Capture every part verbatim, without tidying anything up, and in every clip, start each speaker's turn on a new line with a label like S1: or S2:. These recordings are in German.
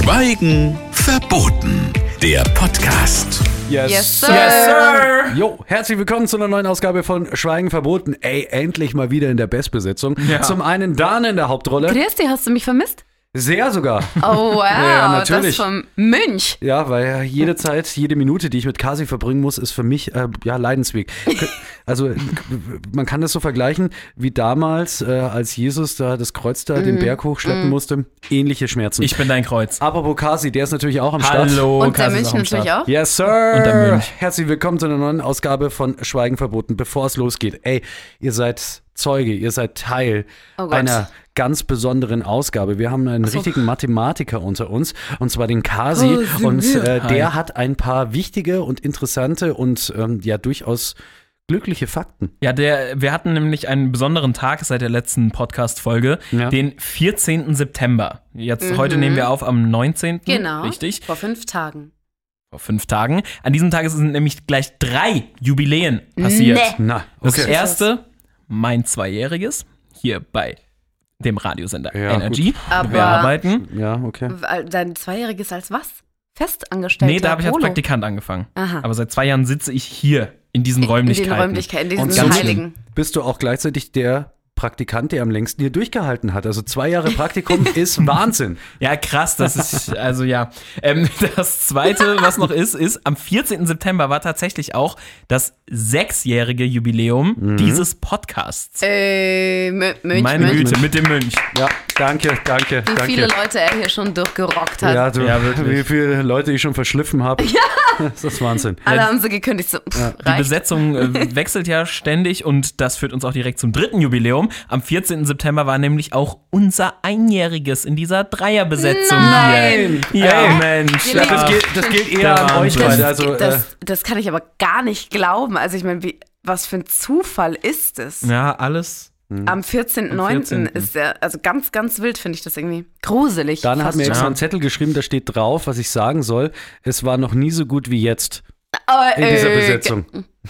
S1: Schweigen verboten. Der Podcast.
S2: Yes,
S3: Yes,
S2: sir.
S3: sir.
S2: Yes, sir. Jo, herzlich willkommen zu einer neuen Ausgabe von Schweigen verboten. Ey, endlich mal wieder in der Bestbesetzung.
S3: Ja.
S2: Zum einen Dane in der Hauptrolle.
S3: Christi, hast du mich vermisst?
S2: Sehr sogar.
S3: Oh, wow,
S2: Ja, natürlich.
S3: das vom Mönch.
S2: Ja, weil jede Zeit, jede Minute, die ich mit Kasi verbringen muss, ist für mich äh, ja Leidensweg. Also man kann das so vergleichen wie damals, äh, als Jesus da das Kreuz da den Berg hochschleppen musste. Ähnliche Schmerzen.
S4: Ich bin dein Kreuz.
S2: Apropos Kasi, der ist natürlich auch am Start.
S4: Hallo.
S3: Und der
S4: Kasi ist
S3: Mönch
S4: am Start.
S3: natürlich auch.
S2: Yes, Sir.
S4: Und der Mönch.
S2: Herzlich willkommen zu einer neuen Ausgabe von Schweigen verboten. Bevor es losgeht, ey, ihr seid Zeuge, ihr seid Teil
S3: Oh Gott.
S2: einer ganz besonderen Ausgabe. Wir haben einen
S3: so.
S2: richtigen Mathematiker unter uns, und zwar den Kasi.
S3: Oh,
S2: und äh,
S4: Hi.
S2: der hat ein paar wichtige und interessante und ähm, ja durchaus glückliche Fakten.
S4: Ja, der, wir hatten nämlich einen besonderen Tag seit der letzten Podcast-Folge,
S2: Ja.
S4: den vierzehnten September. Jetzt, heute nehmen wir auf am neunzehnten
S3: Genau.
S4: Richtig?
S3: Vor fünf Tagen.
S4: Vor fünf Tagen. An diesem Tag sind nämlich gleich drei Jubiläen passiert.
S3: Nee.
S2: Na,
S4: Das
S2: okay.
S4: erste, mein Zweijähriges, hier bei dem Radiosender
S2: Ja,
S4: Energy.
S3: Aber-
S4: wir arbeiten.
S2: Ja, okay.
S3: Weil Dein Zweijähriges als was? Festangestellter
S4: Nee, da habe ich als
S3: Polo.
S4: Praktikant angefangen.
S3: Aha.
S4: Aber seit zwei Jahren sitze ich hier in diesen Räumlichkeiten.
S3: In den Räumlichkeiten, in
S2: Und
S3: diesen
S2: somit
S3: Heiligen.
S2: bist du auch gleichzeitig der Praktikant, der am längsten hier durchgehalten hat. Also zwei Jahre Praktikum ist Wahnsinn.
S4: Ja, krass, das ist, also ja. Ähm, das Zweite, was noch ist, ist, am vierzehnten September war tatsächlich auch das sechsjährige Jubiläum
S2: Mhm.
S4: dieses Podcasts.
S3: Äh, Mö- Mönch,
S4: Meine
S3: Mönch.
S4: Güte, mit dem Mönch.
S2: Ja, danke, danke,
S3: Wie
S2: danke.
S3: viele Leute er hier schon durchgerockt hat.
S2: Ja, du,
S4: Ja, wirklich.
S2: wie viele Leute ich schon verschliffen habe. Ja. Das ist Wahnsinn.
S3: Alle haben sie gekündigt. So, pff,
S4: Die
S3: reicht.
S4: Besetzung äh, wechselt ja ständig und das führt uns auch direkt zum dritten Jubiläum. Am vierzehnten September war nämlich auch unser Einjähriges in dieser Dreierbesetzung
S3: Nein.
S4: hier. Ja,
S3: Hä?
S4: Mensch.
S3: Wir leben-
S2: Das gilt, das gilt eher
S4: Der
S2: an euch
S4: Wahnsinn.
S2: beide. Also, äh,
S3: das, das kann ich aber gar nicht glauben. Also ich meine, wie, was für ein Zufall ist es?
S4: Ja, alles.
S3: Am vierzehnten neunten
S4: Am vierzehnten
S3: ist ja, also ganz, ganz wild finde ich das irgendwie. Gruselig.
S2: dann hat
S3: fast
S2: mir
S3: schon.
S2: extra einen Zettel geschrieben, da steht drauf, was ich sagen soll. Es war noch nie so gut wie jetzt
S3: Aber,
S2: in dieser
S3: äh,
S2: Besetzung.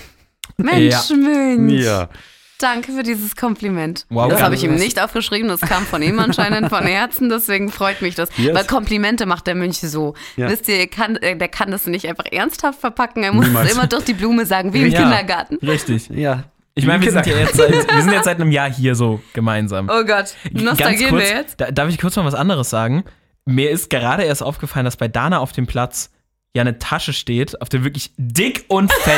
S3: Mensch,
S4: Ja.
S3: Mensch.
S2: Ja.
S3: Danke für dieses Kompliment.
S4: Wow,
S3: das
S4: ja,
S3: habe ich ihm
S2: das-
S3: nicht aufgeschrieben, das kam von ihm anscheinend von Herzen, deswegen freut mich das.
S2: Yes.
S3: Weil Komplimente macht der Mönch so.
S2: Ja.
S3: Wisst ihr, er kann, äh, der kann das nicht einfach ernsthaft verpacken, er muss
S2: Niemals.
S3: es immer durch die Blume sagen, wie im
S4: Ja.
S3: Kindergarten.
S4: Richtig.
S2: Ja.
S4: Ich meine, wir sind ja jetzt seit, wir sind jetzt seit einem Jahr hier so gemeinsam.
S3: Oh Gott,
S4: Ganz
S3: nostalgieren
S4: kurz,
S3: wir jetzt?
S4: Da, darf ich kurz mal was anderes sagen? Mir ist gerade erst aufgefallen, dass bei Dana auf dem Platz ja eine Tasche steht, auf der wirklich dick und fett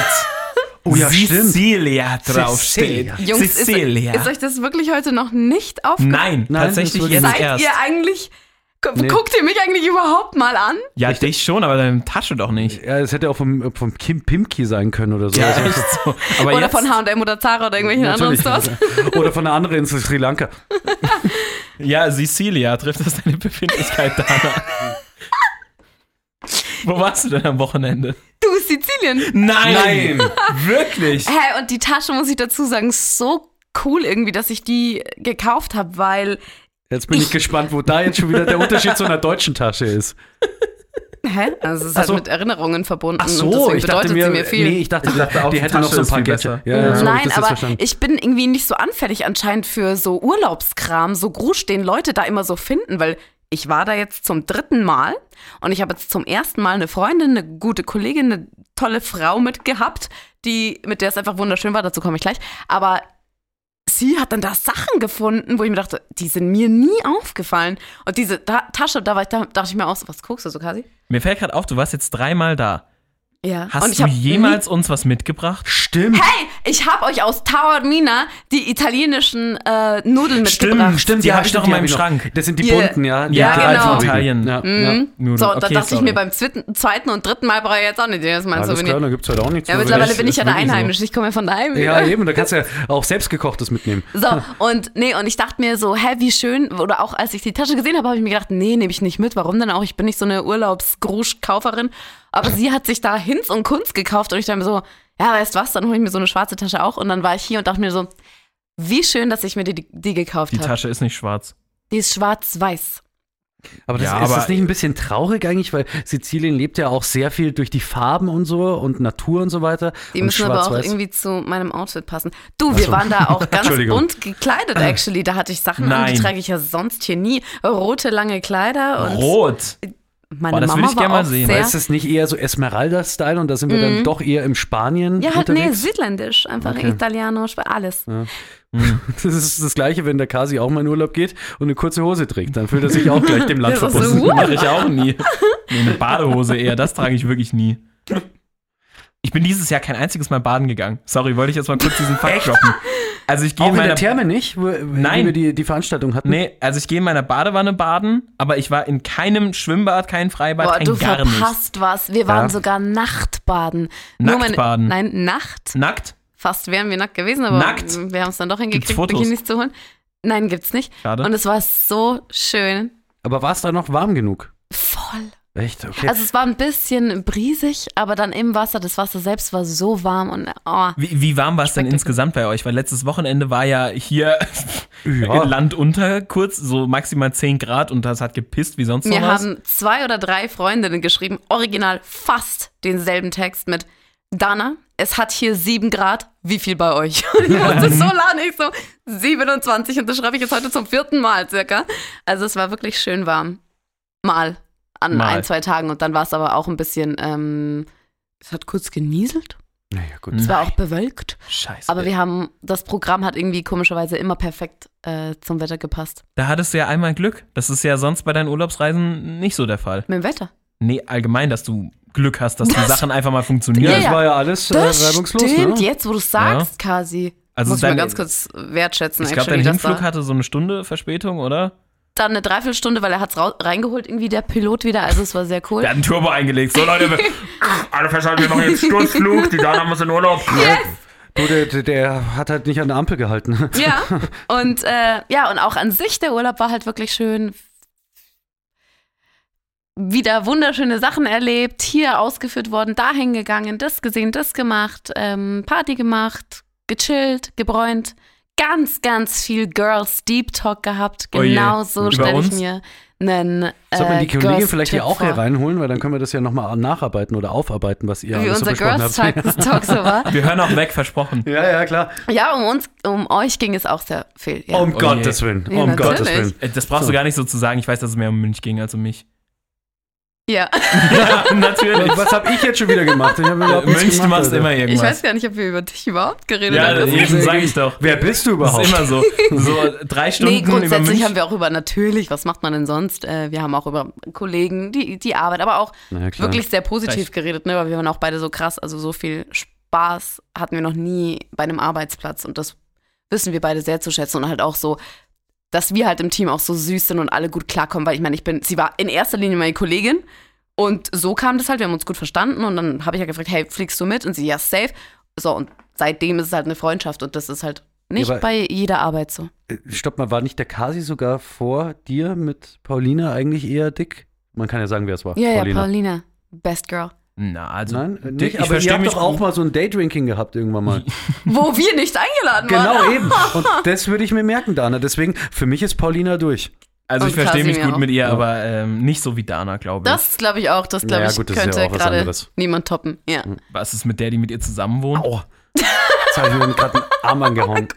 S2: Oh ja, stimmt.
S4: Sicilia draufsteht.
S2: Sicilia.
S3: Jungs, ist,
S4: Sicilia.
S3: ist euch das wirklich heute noch nicht aufgefallen?
S4: Nein,
S2: Nein,
S4: tatsächlich
S2: das
S4: jetzt
S2: wirklich
S3: Seid
S4: erst.
S3: ihr eigentlich, gu
S2: Nee.
S3: guckt ihr mich eigentlich überhaupt mal an?
S4: Ja, dich schon, aber deine Tasche doch nicht.
S2: Ja, es hätte auch vom, vom Kim Pimki sein können oder so.
S4: Ja,
S2: Also,
S4: echt so. Aber
S3: Oder
S4: jetzt,
S3: von H und M oder Zara oder irgendwelchen anderen
S2: natürlich.
S3: Stores?
S2: Oder von einer anderen Insel, Sri Lanka.
S4: ja, Sicilia, trifft das deine Befindlichkeit, Dana? Wo warst du denn am Wochenende?
S3: Du, Sizilien.
S4: Nein! Wirklich?
S3: Hä, und die Tasche, muss ich dazu sagen, ist so cool irgendwie, dass ich die gekauft habe, weil,
S2: Jetzt bin ich gespannt, wo da jetzt schon wieder der Unterschied zu einer deutschen Tasche ist.
S3: hä? Also es ist
S2: Ach
S3: halt
S2: so.
S3: mit Erinnerungen verbunden
S2: Ach
S3: und
S2: so,
S3: deswegen
S2: ich dachte
S3: bedeutet
S2: mir,
S3: sie mir viel.
S2: nee, ich dachte,
S4: Ich dachte auch,
S2: die
S4: die
S2: hätte noch
S4: Tasche
S2: so ein
S4: ist
S2: paar
S4: viel
S2: Gadgets.
S4: besser.
S2: Ja, ja, so hab ich
S3: Nein,
S2: das jetzt
S3: aber
S2: verstanden.
S3: ich bin irgendwie nicht so anfällig anscheinend für so Urlaubskram, so Grusch, den Leute da immer so finden, weil ich war da jetzt zum dritten Mal und ich habe jetzt zum ersten Mal eine Freundin, eine gute Kollegin, eine tolle Frau mitgehabt, die, mit der es einfach wunderschön war, dazu komme ich gleich, aber sie hat dann da Sachen gefunden, wo ich mir dachte, die sind mir nie aufgefallen. Und diese Ta- Tasche, da, war ich, da dachte ich mir auch, so, was guckst du so, Kasi?
S4: Mir fällt gerade auf, du warst jetzt dreimal da.
S3: Ja.
S4: Hast
S3: und ich
S4: du
S3: hab
S4: jemals uns was mitgebracht?
S2: Stimmt.
S3: Hey, ich habe euch aus Taormina die italienischen äh, Nudeln mitgebracht.
S4: stimmt, die hab ich doch in
S2: die
S4: meinem
S2: hab ich noch.
S4: Schrank.
S2: Das sind die
S3: Ihr-
S2: bunten, ja. Die
S3: Ja,
S2: drei
S3: genau.
S2: farbigen.
S4: Italien.
S2: Ja, ja.
S3: Mhm.
S4: Nudeln.
S3: So, da
S4: Okay,
S3: dachte ich
S4: sorry.
S3: mir beim zweiten, zweiten und dritten Mal brauche ich jetzt auch nicht, das ist mein
S2: Alles
S3: Souvenir.
S2: klar, da gibt es heute auch nichts.
S3: Ja,
S2: zu
S3: mittlerweile
S2: berichten.
S3: bin ich ja
S2: Ist
S3: der
S2: wirklich so.
S3: Einheimische, ich komme ja von daheim.
S2: Ja, eben, da kannst du ja auch selbstgekochtes mitnehmen.
S3: So, und nee, und ich dachte mir so, hä, wie schön, oder auch als ich die Tasche gesehen habe, habe ich mir gedacht, nee, nehme ich nicht mit, warum denn auch? Ich bin nicht so eine Urlaubsgrusch-Kauferin, aber sie hat sich da Hinz und Kunst gekauft und ich dachte mir so, ja, weißt was, dann hole ich mir so eine schwarze Tasche auch und dann war ich hier und dachte mir so, wie schön, dass ich mir die, die gekauft
S4: Die
S3: habe.
S4: Tasche ist nicht schwarz.
S3: Die ist schwarz-weiß.
S2: Aber das,
S4: Ja,
S2: ist
S4: aber-
S2: das nicht ein bisschen traurig eigentlich, weil Sizilien lebt ja auch sehr viel durch die Farben und so und Natur und so weiter.
S3: Die
S2: und
S3: müssen aber auch
S2: schwarz-weiß.
S3: irgendwie zu meinem Outfit passen. Du, wir
S2: so.
S3: waren da auch ganz
S2: Entschuldigung.
S3: bunt gekleidet, actually. Da hatte ich Sachen an, die
S4: Nein.
S3: trage ich ja sonst hier nie. Rote, lange Kleider und
S4: Rot.
S3: meine
S4: Boah, das
S3: Mama
S4: würde ich
S3: war
S4: gerne mal
S3: auch
S4: sehen.
S3: sehr...
S2: Ist das nicht eher so Esmeralda-Style und da sind wir dann doch eher im Spanien
S3: ja, halt, nee,
S2: unterwegs?
S3: südländisch, einfach
S2: Okay.
S3: Italiano, Sp- alles.
S2: Das ist das Gleiche, wenn der Kasi auch mal in Urlaub geht und eine kurze Hose trägt. Dann fühlt er sich auch gleich dem Land
S3: Das ist so,
S2: verbunden.
S3: what?
S4: Mache ich auch nie. Nee, eine Badehose eher, das trage ich wirklich nie. Ich bin dieses Jahr kein einziges Mal baden gegangen. Sorry, wollte ich jetzt mal kurz diesen Fakt droppen. Also ich gehe
S2: Auch
S4: in
S2: in der
S4: meiner
S2: Therme nicht, wo,
S4: Nein.
S2: wie wir die, die Veranstaltung hatten?
S4: Nee, also ich gehe in meiner Badewanne baden, aber ich war in keinem Schwimmbad, kein Freibad,
S3: Boah,
S4: kein
S3: du
S4: gar nichts.
S3: verpasst was. Wir waren
S2: Ja.
S3: sogar Nachtbaden. Nur
S4: Nacktbaden?
S3: Meine, nein, Nacht.
S4: Nackt?
S3: Fast wären wir nackt gewesen, aber
S4: Nackt?
S3: wir haben es dann doch hingekriegt,
S4: Gibt's Fotos?
S3: Bikinis zu holen. Nein, gibt's nicht.
S4: Schade.
S3: Und es war so schön.
S2: Aber war es da noch warm genug?
S3: Voll.
S2: Echt? Okay.
S3: Also es war ein bisschen brisig, aber dann im Wasser, das Wasser selbst war so warm und oh.
S4: Wie, wie warm war es denn
S3: Spektakulär.
S4: insgesamt bei euch? Weil letztes Wochenende war ja hier
S2: Ja.
S4: Land unter kurz, so maximal zehn Grad und das hat gepisst wie sonst noch
S3: Mir
S4: was.
S3: haben zwei oder drei Freundinnen geschrieben, original fast denselben Text mit Dana, es hat hier sieben Grad, wie viel bei euch? Und ich musste so lachen, ich so siebenundzwanzig und das schreibe ich jetzt heute zum vierten Mal circa. Also es war wirklich schön warm. Mal. An
S4: Mal.
S3: ein, zwei Tagen und dann war es aber auch ein bisschen, ähm, es hat kurz genieselt,
S2: Naja, gut.
S3: es war auch bewölkt,
S4: Scheiße.
S3: aber wir haben, das Programm hat irgendwie komischerweise immer perfekt äh, zum Wetter gepasst.
S4: Da hattest du ja einmal Glück. Das ist ja sonst bei deinen Urlaubsreisen nicht so der Fall.
S3: Mit dem Wetter.
S4: Nee, allgemein, dass du Glück hast, dass die
S3: Das-
S4: Sachen einfach mal
S2: Ja,
S4: funktionieren.
S3: Ja,
S2: das
S3: ja.
S2: war ja alles äh,
S3: Das
S2: reibungslos.
S3: stimmt,
S2: Ne?
S3: jetzt wo du sagst, Kasi.
S4: Also
S3: Muss ich mal
S4: dein-
S3: ganz kurz wertschätzen.
S4: Ich glaube,
S3: actually,
S4: dein
S3: dass da
S4: Hinflug hatte so eine Stunde Verspätung, oder?
S3: dann eine Dreiviertelstunde, weil er hat's rau- reingeholt, irgendwie der Pilot wieder, also es war sehr cool.
S4: Der hat einen Turbo eingelegt. So, Leute, wir, alle festhalten, wir machen jetzt Sturzflug. Die Dana muss in Urlaub.
S2: Du, der, der, der hat halt nicht an der Ampel gehalten.
S3: Ja, und äh, ja, und auch an sich, der Urlaub war halt wirklich schön. Wieder wunderschöne Sachen erlebt, hier ausgeführt worden, dahin gegangen, das gesehen, das gemacht, ähm, Party gemacht, gechillt, gebräunt. Ganz, ganz viel Girls Deep Talk gehabt.
S4: Oh je.
S3: Genau so
S4: Über
S3: stelle ich
S4: uns?
S3: mir einen äh,
S2: Sollen wir die Kollegin
S3: Girls
S2: vielleicht hier
S3: Talk
S2: auch hier
S3: vor.
S2: reinholen, weil dann können wir das ja nochmal nacharbeiten oder aufarbeiten, was ihr
S3: Wie
S2: alles so
S3: unser
S2: besprochen
S3: Girls
S2: habt.
S3: Talk, Talk so war.
S4: Wir hören auch weg, versprochen.
S2: Ja, ja, klar.
S3: Ja, um uns, um euch ging es auch sehr viel. Ja.
S2: Um
S4: Oh
S2: Gottes
S4: je.
S2: Willen.
S3: Ja,
S2: Um
S3: natürlich.
S2: Gottes Willen.
S4: Äh, Das brauchst
S2: So.
S4: du gar nicht so zu sagen. Ich weiß, dass es mehr um Münch ging als um mich.
S3: ja.
S4: Ja, natürlich.
S2: Was habe ich jetzt schon wieder gemacht? Ich hab überhaupt nichts
S4: Münch, du
S2: gemacht,
S4: machst
S2: Alter.
S4: immer
S3: Ich
S4: irgendwas.
S3: weiß gar nicht, ob wir über dich überhaupt geredet
S4: Ja,
S3: haben.
S4: eben sag ich doch.
S2: Wer bist du
S4: Das
S2: überhaupt?
S4: ist immer so. So drei Stunden
S3: Nee,
S4: über
S3: grundsätzlich
S4: Münch.
S3: haben wir auch über, natürlich, was macht man denn sonst? Äh, wir haben auch über Kollegen, die, die Arbeit, aber auch
S2: Na ja, klar.
S3: wirklich sehr positiv
S4: Recht.
S3: geredet, ne? Weil wir waren auch beide so krass, also so viel Spaß hatten wir noch nie bei einem Arbeitsplatz und das wissen wir beide sehr zu schätzen und halt auch so, dass wir halt im Team auch so süß sind und alle gut klarkommen, weil ich meine, ich bin, sie war in erster Linie meine Kollegin und so kam das halt, wir haben uns gut verstanden und dann habe ich ja gefragt, hey, fliegst du mit? Und sie, ja, safe. So, und seitdem ist es halt eine Freundschaft und das ist halt nicht
S2: Ja, aber-
S3: bei jeder Arbeit so.
S2: Äh, Stopp mal, war nicht der Kasi sogar vor dir mit Paulina eigentlich eher dick? Man kann ja sagen, wer es war.
S3: Ja, ja,
S2: Paulina.
S3: Paulina, best girl.
S4: Na, also.
S2: Nein, äh,
S4: Dick,
S2: nicht,
S4: ich
S2: aber ihr
S4: verstehe
S2: habt
S4: mich
S2: doch auch mal so ein Date-Drinking gehabt irgendwann mal.
S3: Wo wir nicht eingeladen waren.
S2: Genau, eben. Und das würde ich mir merken, Dana. Deswegen, für mich ist Paulina durch.
S4: Also
S3: Und
S4: ich verstehe mich
S3: Kasimir
S4: gut
S3: auch.
S4: mit ihr, aber ähm, nicht so wie Dana, glaube ich.
S3: Das glaube ich auch. Das glaube
S2: Ja,
S3: ich
S2: gut, das ist ja
S3: könnte
S2: auch was
S3: gerade
S2: anderes.
S3: niemand toppen. Ja.
S4: Was ist mit der, die mit ihr zusammen wohnt?
S2: Au. Jetzt habe ich mir gerade einen Arm angehauen.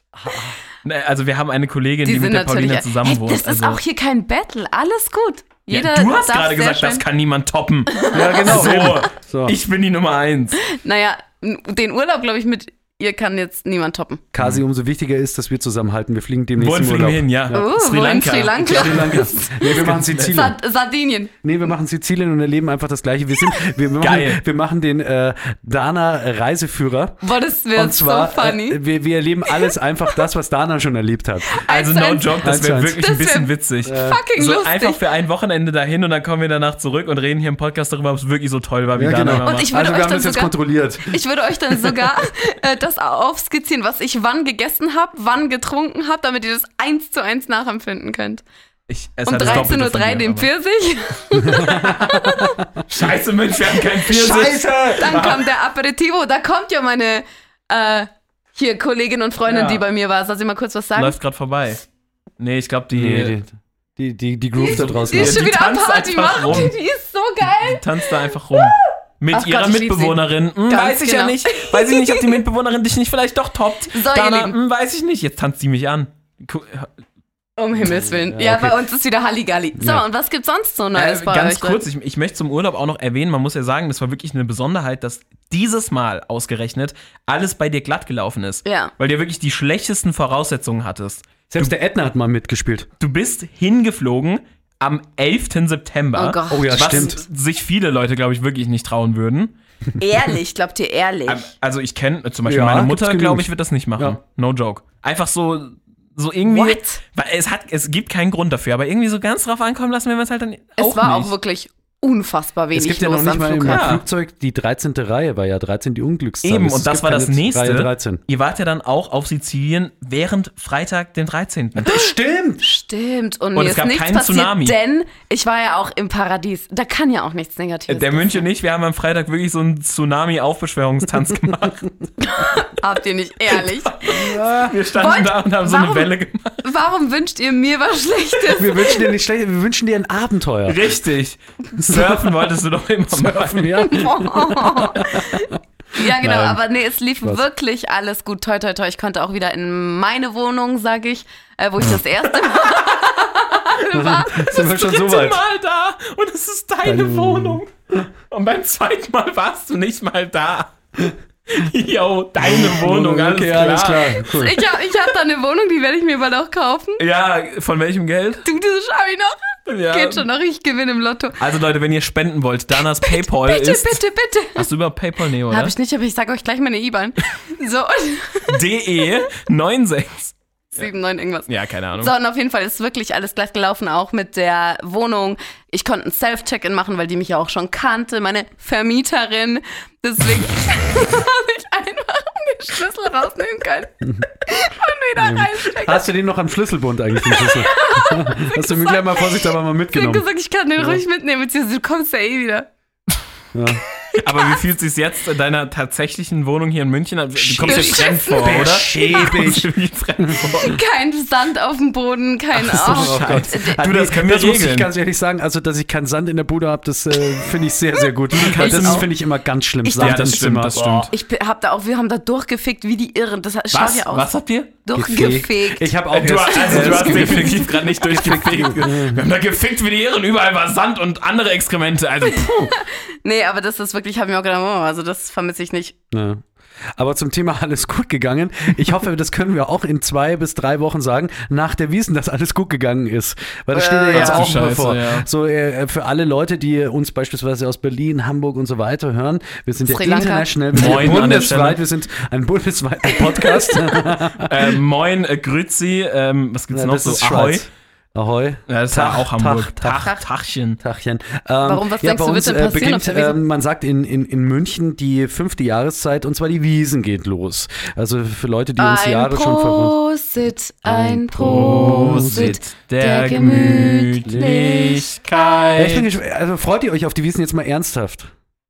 S4: Ne, Also wir haben eine Kollegin, die,
S3: Die
S4: mit
S3: sind
S4: der
S3: natürlich.
S4: Paulina zusammen
S3: Hey,
S4: wohnt.
S3: das ist
S4: also,
S3: auch hier kein Battle. Alles gut. Jeder
S4: ja, du hast
S3: darf
S4: gerade
S3: sehr
S4: gesagt,
S3: schön-
S4: das kann niemand toppen.
S2: Ja, genau.
S4: So,
S2: So.
S4: ich bin die Nummer eins.
S3: Naja, den Urlaub, glaube ich, mit ihr kann jetzt niemand toppen.
S2: Kasi, umso wichtiger ist, dass wir zusammenhalten. Wir fliegen demnächst
S4: Wohin
S2: im
S4: fliegen
S2: Urlaub.
S4: wir hin? Ja,
S3: Oh,
S4: Sri
S3: wo in
S4: Lanka.
S3: Sri Lanka?
S2: Sri Lanka. Nee, wir machen Sizilien.
S3: Sard Sardinien.
S2: Nee, wir machen Sizilien und erleben einfach das Gleiche. Wir, sind, wir, wir,
S4: Geil.
S2: machen, wir machen den äh, Dana-Reiseführer.
S3: Boah, das wäre
S2: Und zwar,
S3: so funny.
S2: äh, wir, wir erleben alles einfach das, was Dana schon erlebt hat.
S4: Also
S3: Eins zu
S4: no
S3: eins.
S4: joke, das
S2: Eins zu
S4: wäre
S2: eins.
S4: wirklich ein
S3: Das wär
S4: bisschen witzig.
S3: Fucking
S4: So
S3: lustig.
S4: einfach für ein Wochenende dahin und dann kommen wir danach zurück und reden hier im Podcast darüber, ob es wirklich so toll war, wie
S2: Ja,
S4: Dana
S2: genau.
S4: immer
S3: Und
S4: macht.
S3: ich würde
S2: Also wir
S3: euch
S2: haben
S3: dann
S2: das jetzt
S3: sogar
S2: kontrolliert.
S3: Ich würde euch dann sogar äh, das aufskizzieren, was ich wann gegessen habe, wann getrunken habe, damit ihr das eins zu eins nachempfinden könnt.
S4: Ich, es
S3: Um
S4: hat das
S3: dreizehn Uhr
S4: Doppelte
S3: drei
S4: von
S3: den
S4: dir,
S3: Pfirsich,
S4: aber- Scheiße, Mensch, wir haben kein Pfirsich.
S3: dann kommt der Aperitivo, da kommt ja meine äh, hier Kollegin und Freundin,
S4: Ja.
S3: die bei mir war. Soll sie mal kurz was sagen?
S4: Läuft gerade vorbei. Nee, ich glaube, die,
S2: Nee, die, die, die, die Groove da draußen.
S3: Die ist
S4: Ja,
S3: schon
S4: die
S3: wieder am
S4: tanzt
S3: Party
S4: einfach
S3: machen,
S4: rum.
S3: die ist so geil.
S4: tanzt da einfach rum. Mit
S3: Ach
S4: ihrer
S3: Gott, ich lieb sie.
S4: Mitbewohnerin. Hm,
S3: Ganz
S4: weiß ich ja
S3: genau.
S4: nicht. Weiß ich nicht, ob die Mitbewohnerin dich nicht vielleicht doch toppt.
S3: So, ihr
S4: Dana,
S3: Lieben.
S4: hm, weiß ich nicht. Jetzt tanzt sie mich an. Gu-
S3: Um Himmels Willen. Ja,
S2: Ja, okay.
S3: bei uns ist wieder Halligalli. So,
S2: Ja.
S3: und was gibt's sonst so Neues
S4: Äh,
S3: bei
S4: ganz
S3: euch?
S4: kurz, ich, ich möchte zum Urlaub auch noch erwähnen, man muss ja sagen, das war wirklich eine Besonderheit, dass dieses Mal ausgerechnet alles bei dir glatt gelaufen ist.
S3: Ja.
S4: Weil du wirklich die schlechtesten Voraussetzungen hattest.
S2: Selbst der Ätna hat mal mitgespielt.
S4: Du bist hingeflogen am elften September.
S3: Oh Gott.
S2: Oh ja,
S4: was
S2: stimmt.
S4: sich viele Leute, glaube ich, wirklich nicht trauen würden.
S3: Ehrlich, glaubt ihr ehrlich?
S4: Ähm, Also ich kenne zum Beispiel
S2: Ja,
S4: meine
S2: gibt's
S4: Mutter,
S2: genug.
S4: glaube ich, wird das nicht machen.
S2: Ja.
S4: No joke. Einfach so, so irgendwie.
S3: What?
S4: Weil es hat, es gibt keinen Grund dafür, aber irgendwie so ganz drauf ankommen lassen wir es halt dann auch
S3: es war
S4: nicht.
S3: auch wirklich unfassbar wenig
S2: Es gibt ja
S3: los
S2: noch nicht
S3: am
S2: mal im
S3: Flughafen.
S2: Flugzeug die dreizehnte Reihe, war ja dreizehn die Unglückszahl.
S4: Eben,
S2: Es
S4: und das
S2: gibt
S4: war das
S2: keine
S4: nächste.
S2: Reihe dreizehn.
S4: Ihr wart ja dann auch auf Sizilien während Freitag, den dreizehnten
S2: Stimmt!
S3: Stimmt, und,
S4: Und
S3: mir
S4: es gab
S3: ist nichts
S4: keinen
S3: passiert,
S4: Tsunami.
S3: denn ich war ja auch im Paradies. Da kann ja auch nichts Negatives
S4: Der München
S3: passieren.
S4: nicht, wir haben am Freitag wirklich so einen Tsunami-Aufbeschwörungstanz gemacht.
S3: Habt ihr nicht ehrlich?
S4: Wir standen
S3: Wollt-
S4: da und haben so
S3: warum-
S4: eine Welle gemacht.
S3: Warum wünscht ihr mir was Schlechtes?
S2: Wir wünschen dir nicht schlecht, wir wünschen dir ein Abenteuer.
S4: Richtig. Surfen wolltest du doch immer mal.
S2: Ja.
S3: Ja, genau,
S2: Nein.
S3: aber nee, es lief
S2: Spaß.
S3: wirklich alles gut. Toi, toi, toi. Ich konnte auch wieder in meine Wohnung, sag ich, äh, wo ich das erste Mal war.
S2: Sind wir schon so
S4: Dritte
S2: weit?
S4: Mal da und es ist deine,
S2: Deine
S4: Wohnung. Und beim zweiten Mal warst du nicht mal da. Jo, deine Wohnung, alles
S2: okay,
S4: klar.
S2: alles klar. Cool.
S3: Ich habe ich hab da eine Wohnung, die werde ich mir bald auch kaufen.
S4: Ja, von welchem Geld?
S3: Du, das schaffe ich noch.
S4: Ja.
S3: Geht schon noch, ich gewinne im Lotto.
S4: Also Leute, wenn ihr spenden wollt, Danas Paypal
S3: Bitte,
S4: ist...
S3: bitte, bitte.
S4: Hast du überhaupt Paypal? Nee, oder?
S3: Habe ich nicht, aber ich sage euch gleich meine I B A N. So, und
S4: de sechsundneunzig.
S3: sieben, neun, irgendwas.
S4: Ja, keine Ahnung.
S3: So, und auf jeden Fall ist wirklich alles glatt gelaufen, auch mit der Wohnung. Ich konnte ein Self-Check-In machen, weil die mich ja auch schon kannte, meine Vermieterin. Deswegen habe ich einfach den Schlüssel rausnehmen können und wieder reinstecken.
S2: Hast du den noch am Schlüsselbund eigentlich, den Schlüssel? Hast du mir gleich mal vorsichtshalber mal
S3: Ich habe
S2: mitgenommen?
S3: gesagt, ich kann den ruhig mitnehmen, beziehungsweise du kommst ja eh wieder.
S2: Ja.
S4: Aber wie fühlt es sich jetzt in deiner tatsächlichen Wohnung hier in München an? Du kommst dir
S3: Beschissen.
S4: fremd vor, oder?
S2: Beschäbig.
S4: Kommst dir wie fremd vor.
S3: Kein Sand auf dem Boden, kein
S4: Ach so,
S3: oh,
S4: Scheiße.
S2: Ah,
S4: Du,
S2: nee,
S4: das können wir
S2: das muss ich
S4: regeln.
S2: ganz ehrlich sagen, also dass ich keinen Sand in der Bude habe, das äh, finde ich sehr, sehr gut. Weil das
S3: auch.
S2: finde ich immer ganz schlimm.
S3: Ich-
S2: Sand
S4: Ja, das
S2: im
S4: stimmt,
S2: Zimmer.
S4: das
S2: Boah.
S4: stimmt.
S3: Ich hab da auch, wir haben da durchgefickt wie die Irren. Das schaut
S4: Was?
S3: ja aus.
S4: Was habt ihr?
S3: Durchgefegt.
S2: Ich habe auch
S4: Du, hast- also, du hast
S2: gestern-
S4: definitiv gerade nicht durchgefickt. Wir haben da gefickt wie die Irren, überall war Sand und andere Exkremente. Also, puh.
S3: Nee, aber das ist wirklich, habe ich mir auch gedacht, oh, also das vermisse ich nicht.
S2: Ja. Aber zum Thema alles gut gegangen. Ich hoffe, das können wir auch in zwei bis drei Wochen sagen, nach der Wiesn, dass alles gut gegangen ist. Weil das steht ja
S3: Äh,
S2: jetzt
S3: ja.
S2: auch mal
S4: Scheiße,
S2: vor.
S4: ja.
S2: So äh, für alle Leute, die uns beispielsweise aus Berlin, Hamburg und so weiter hören. Wir sind ja
S3: Sri Lanka.
S2: international, wir sind
S4: Moin an der
S2: bundesweit,
S4: Stelle.
S2: wir sind ein bundesweiter Podcast.
S4: äh, moin, äh, Grüezi, ähm, was gibt's
S2: Ja,
S4: noch
S2: das
S4: so?
S2: ist
S4: Ahoi.
S2: Schweiz. Ahoi.
S4: Ja, das ist
S2: Tag,
S4: ja auch Hamburg.
S2: Tag,
S4: Tag, Tachchen.
S2: Tagchen. Ähm,
S3: Warum, was
S2: ja,
S3: denkst
S2: bei
S3: du,
S2: uns
S3: wird denn
S2: äh,
S3: passieren auf
S2: beginnt,
S3: der Wiesn?
S2: ähm, man sagt in, in, in München die fünfte Jahreszeit und zwar die Wiesn geht los. Also für Leute, die uns
S3: Ein
S2: Jahre schon verwundern.
S3: Prosit, ein
S4: Prosit
S3: Prosit
S4: der
S3: der
S4: Gemütlichkeit.
S2: Ja, ich bin gesp- also freut ihr euch auf die Wiesn jetzt mal ernsthaft?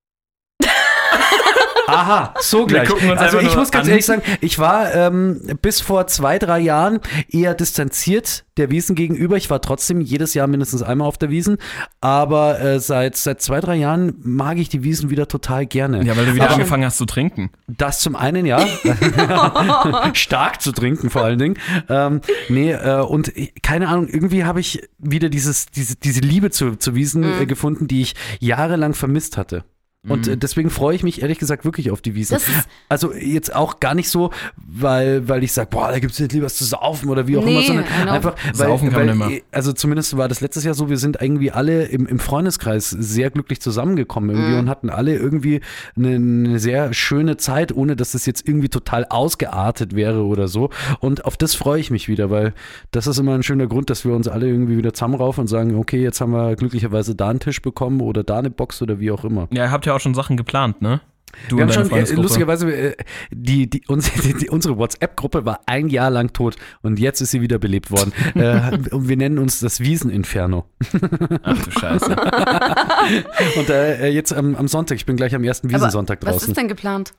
S2: Aha, so gleich.
S4: gucken uns
S2: Also
S4: einfach
S2: ich
S4: nur
S2: muss ganz
S4: an.
S2: ehrlich sagen, ich war ähm, bis vor zwei, drei Jahren eher distanziert der Wiesn gegenüber. Ich war trotzdem jedes Jahr mindestens einmal auf der Wiesn, aber äh, seit, seit zwei, drei Jahren mag ich die Wiesn wieder total gerne.
S4: Ja, weil du wieder
S2: Aber
S4: angefangen hast zu trinken.
S2: das zum einen, ja. Stark zu trinken vor allen Dingen. Ähm, nee, äh, und ich- keine Ahnung, irgendwie habe ich wieder dieses, diese, diese Liebe zu, zu Wiesn äh, gefunden, die ich jahrelang vermisst hatte. Und äh, deswegen freue ich mich ehrlich gesagt wirklich auf die Wiesn.
S3: Das ist-
S2: Also jetzt auch gar nicht so, weil, weil ich sage, boah, da gibt es jetzt lieber was zu saufen oder wie auch
S3: Nee,
S2: immer, sondern
S3: I know.
S2: einfach, weil,
S4: Saufen kann
S2: weil
S4: man immer.
S2: also zumindest war das letztes Jahr so, wir sind irgendwie alle im, im Freundeskreis sehr glücklich zusammengekommen irgendwie und hatten alle irgendwie eine, eine sehr schöne Zeit, ohne dass es jetzt irgendwie total ausgeartet wäre oder so. Und auf das freue ich mich wieder, weil das ist immer ein schöner Grund, dass wir uns alle irgendwie wieder zusammenraufen und sagen, okay, jetzt haben wir glücklicherweise da einen Tisch bekommen oder da eine Box oder wie auch immer.
S4: Ja, ihr habt ja auch schon Sachen geplant, ne? Du
S2: Wir haben
S4: und deine
S2: schon, äh,
S4: Freundesgruppe.
S2: lustigerweise, äh, die, die, unsere, die, die, unsere WhatsApp-Gruppe war ein Jahr lang tot und jetzt ist sie wieder belebt worden. äh, und wir nennen uns das Wiesen-Inferno.
S4: Ach du Scheiße.
S2: Und äh, jetzt am, am Sonntag, ich bin gleich am ersten
S3: Aber
S2: Wiesensonntag
S3: was
S2: draußen.
S3: ist denn geplant?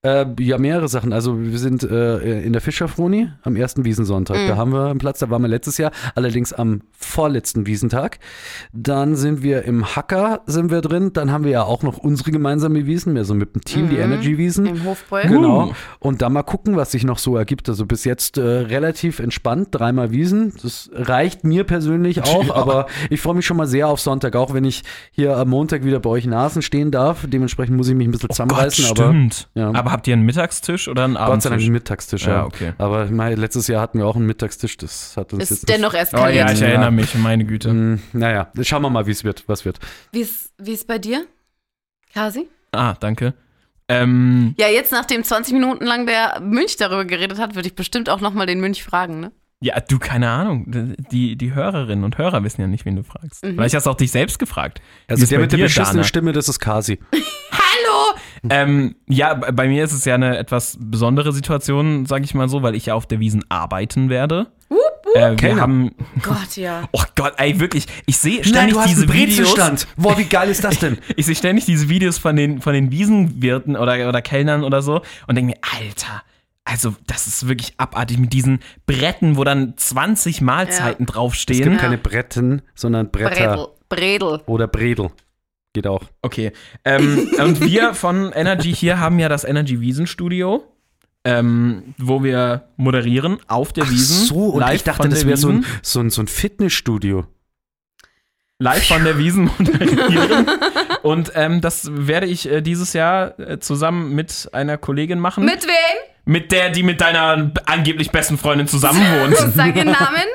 S2: Äh, ja, mehrere Sachen. Also wir sind äh, in der Fischerfroni am ersten Wiesensonntag.
S3: Mhm.
S2: Da haben wir einen Platz, da waren wir letztes Jahr, allerdings am vorletzten Wiesentag. Dann sind wir im Hacker, sind wir drin. Dann haben wir ja auch noch unsere gemeinsame Wiesen, mehr so mit dem Team,
S3: Mhm.
S2: die Energy-Wiesen.
S3: Im Hofbräu.
S2: Genau. Und dann mal gucken, was sich noch so ergibt. Also bis jetzt äh, relativ entspannt, dreimal Wiesen. Das reicht mir persönlich auch,
S4: Ja.
S2: aber ich freue mich schon mal sehr auf Sonntag, auch wenn ich hier am Montag wieder bei euch Nasen stehen darf. Dementsprechend muss ich mich ein bisschen
S4: Oh
S2: zusammenreißen.
S4: Gott,
S2: aber
S4: stimmt.
S2: ja.
S4: Aber habt ihr einen Mittagstisch oder einen
S2: Gott sei Dank
S4: Abendtisch?
S2: einen Mittagstisch, ja.
S4: Ja, okay.
S2: Aber ich meine, letztes Jahr hatten wir auch einen Mittagstisch, das hat uns
S3: Ist
S2: jetzt
S3: dennoch
S4: Oh
S3: eskaliert.
S4: ja, ich
S2: Ja.
S4: erinnere mich, meine Güte.
S2: Hm, naja, schauen wir mal, wie es wird, was wird.
S3: Wie ist wie ist bei dir, Kasi?
S4: Ah, danke. Ähm,
S3: Ja, jetzt nachdem zwanzig Minuten lang der Münch darüber geredet hat, würde ich bestimmt auch nochmal den Münch fragen, ne?
S4: ja, du, keine Ahnung. Die, die Hörerinnen und Hörer wissen ja nicht, wen du fragst.
S3: Mhm.
S4: Vielleicht hast du auch dich selbst gefragt. Wie
S2: Also
S4: ist
S2: der
S4: bei
S2: mit der
S4: dir,
S2: beschissenen
S4: Dana?
S2: Stimme, das ist Kasi.
S3: Hallo!
S4: Ähm, ja, b- bei mir ist es ja eine etwas besondere Situation, sage ich mal so, weil ich ja auf der Wiesn arbeiten werde. Äh, wir
S2: Kellner.
S4: haben,
S3: Gott, ja.
S4: oh Gott, ey, wirklich, ich sehe ständig diese Videos.
S2: Boah, wie geil ist das denn?
S4: Ich sehe ständig diese Videos von den, von den Wiesenwirten oder, oder Kellnern oder so und denke mir, Alter, also das ist wirklich abartig mit diesen Bretten, wo dann zwanzig Mahlzeiten
S2: Es
S4: draufstehen.
S2: gibt keine Bretten, sondern Bretter
S3: Bredel. Bredel.
S2: oder Bredel. Geht auch.
S4: Okay. Ähm, und wir von Energy hier haben ja das Energy Wiesen Studio, ähm, wo wir moderieren auf der Wiesen.
S2: so, und
S4: live
S2: ich dachte,
S4: von
S2: das
S4: der
S2: wäre so ein,
S4: Wiesn.
S2: so, ein, so ein Fitnessstudio.
S4: Live von der Wiesn moderieren. Und ähm, das werde ich äh, dieses Jahr äh, zusammen mit einer Kollegin machen.
S3: Mit wem?
S4: Mit der, die mit deiner angeblich besten Freundin zusammen wohnt.
S3: Sag ihren Namen.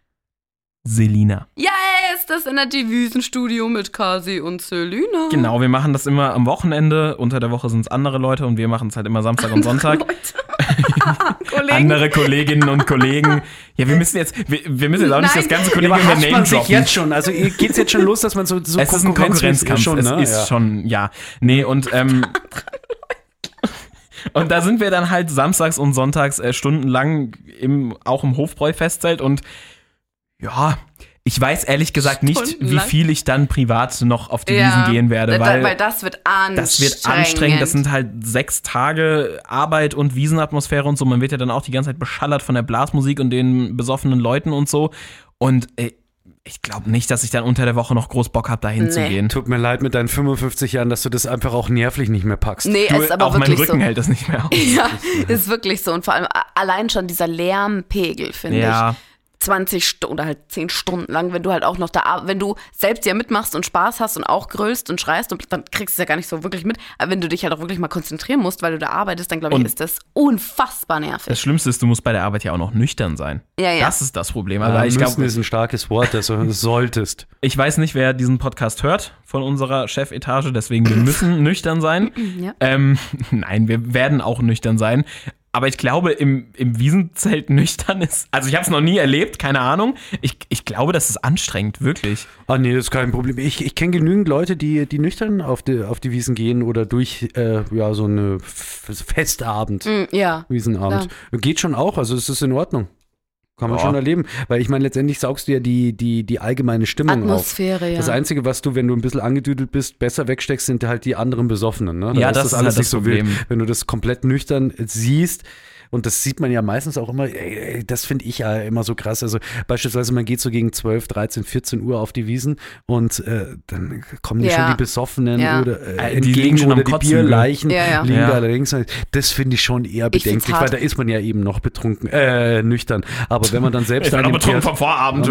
S4: Selina.
S3: Ja, ist das Energy Wiesenstudio mit Kasi und Selina.
S4: Genau, wir machen das immer am Wochenende. Unter der Woche sind es andere Leute und wir machen es halt immer Samstag und Sonntag.
S3: Leute. Kollegen.
S4: Andere Kolleginnen und Kollegen. Ja, wir müssen jetzt, wir, wir müssen jetzt auch nicht
S3: Nein.
S4: das ganze
S2: Ja,
S4: Kollegen
S2: aber
S4: über
S2: hasst
S4: Name
S2: man sich
S4: droppen.
S2: jetzt schon? Also geht's jetzt schon los, dass man so, so
S4: Es ist ein
S2: Konkurrenz-
S4: Konkurrenzkampf.
S2: schon,
S4: es
S2: ne?
S4: ist
S2: Ja.
S4: schon, ja. Nee, und, ähm, und da sind wir dann halt samstags und sonntags äh, stundenlang im, auch im Hofbräu-Festzelt und ja, ich weiß ehrlich gesagt nicht, wie
S3: Stundenlang?
S4: viel ich dann privat noch auf die
S3: Ja,
S4: Wiesen gehen werde,
S3: da-
S4: weil,
S3: weil das wird anstrengend.
S4: das wird anstrengend. Das sind halt sechs Tage Arbeit und Wiesenatmosphäre und so. Man wird ja dann auch die ganze Zeit beschallert von der Blasmusik und den besoffenen Leuten und so. Und äh, ich glaube nicht, dass ich dann unter der Woche noch groß Bock habe, da hinzugehen.
S2: Tut mir leid mit deinen fünfundfünfzig Jahren, dass du das einfach auch nervlich nicht mehr packst.
S3: Nee,
S4: Du,
S3: ist aber
S4: auch mein
S3: wirklich
S4: Rücken
S3: so.
S4: hält das nicht mehr aus.
S3: Ja, ist wirklich so. Und vor allem a- allein schon dieser Lärmpegel, finde
S4: Ja.
S3: ich. zwanzig Stunden oder halt zehn Stunden lang, wenn du halt auch noch da, ar- wenn du selbst ja mitmachst und Spaß hast und auch grölst und schreist, und dann kriegst du es ja gar nicht so wirklich mit. Aber wenn du dich halt auch wirklich mal konzentrieren musst, weil du da arbeitest, dann glaube ich,
S4: Und
S3: ist das unfassbar nervig.
S4: Das Schlimmste ist, du musst bei der Arbeit ja auch noch nüchtern sein.
S3: Ja, ja.
S4: Das ist das Problem.
S2: Aber
S4: Also ich
S2: müssen
S4: glaube,
S2: ist ein starkes Wort, also solltest.
S4: ich weiß nicht, wer diesen Podcast hört von unserer Chefetage, deswegen wir müssen nüchtern sein.
S3: Ja.
S4: Ähm, nein, wir werden auch nüchtern sein. Aber ich glaube, im, im Wiesenzelt nüchtern ist, also ich habe es noch nie erlebt, keine Ahnung. Ich, ich glaube, das ist anstrengend, wirklich.
S2: Ah nee, das ist kein Problem. Ich, ich kenne genügend Leute, die, die nüchtern auf die, auf die Wiesen gehen oder durch äh, ja, so eine F- Festabend,
S3: Mm, ja.
S2: Wiesenabend. Geht schon auch, also es ist in Ordnung. Kann man
S4: Ja.
S2: schon erleben. Weil ich meine, letztendlich saugst du ja die, die, die allgemeine Stimmung auf.
S3: Atmosphäre, ja.
S2: Das Einzige, was du, wenn du ein bisschen angedüdelt bist, besser wegsteckst, sind halt die anderen Besoffenen. Ne? Da
S4: Ja, das ist halt das
S2: so wild.
S4: Problem.
S2: Wenn du das komplett nüchtern siehst, und das sieht man ja meistens auch immer, ey, das finde ich ja immer so krass. Also beispielsweise, man geht so gegen zwölf, dreizehn, vierzehn Uhr auf die Wiesen und äh, dann kommen dir
S3: Ja.
S2: schon die Besoffenen
S3: Ja.
S2: oder äh,
S4: Äh, die liegen
S2: entgegen
S4: schon am
S2: oder die
S4: Kotzen,
S2: Bierleichen
S3: Ja, ja.
S2: liegen
S4: Ja.
S2: da allerdings. Das finde ich schon eher
S3: Ich find's
S2: bedenklich, weil
S3: hart.
S2: da ist man ja eben noch betrunken, äh, nüchtern. Aber wenn man dann selbst
S4: Ich bin
S2: an
S4: auch
S2: dem
S4: betrunken
S2: Tier-
S4: vom Vorabend.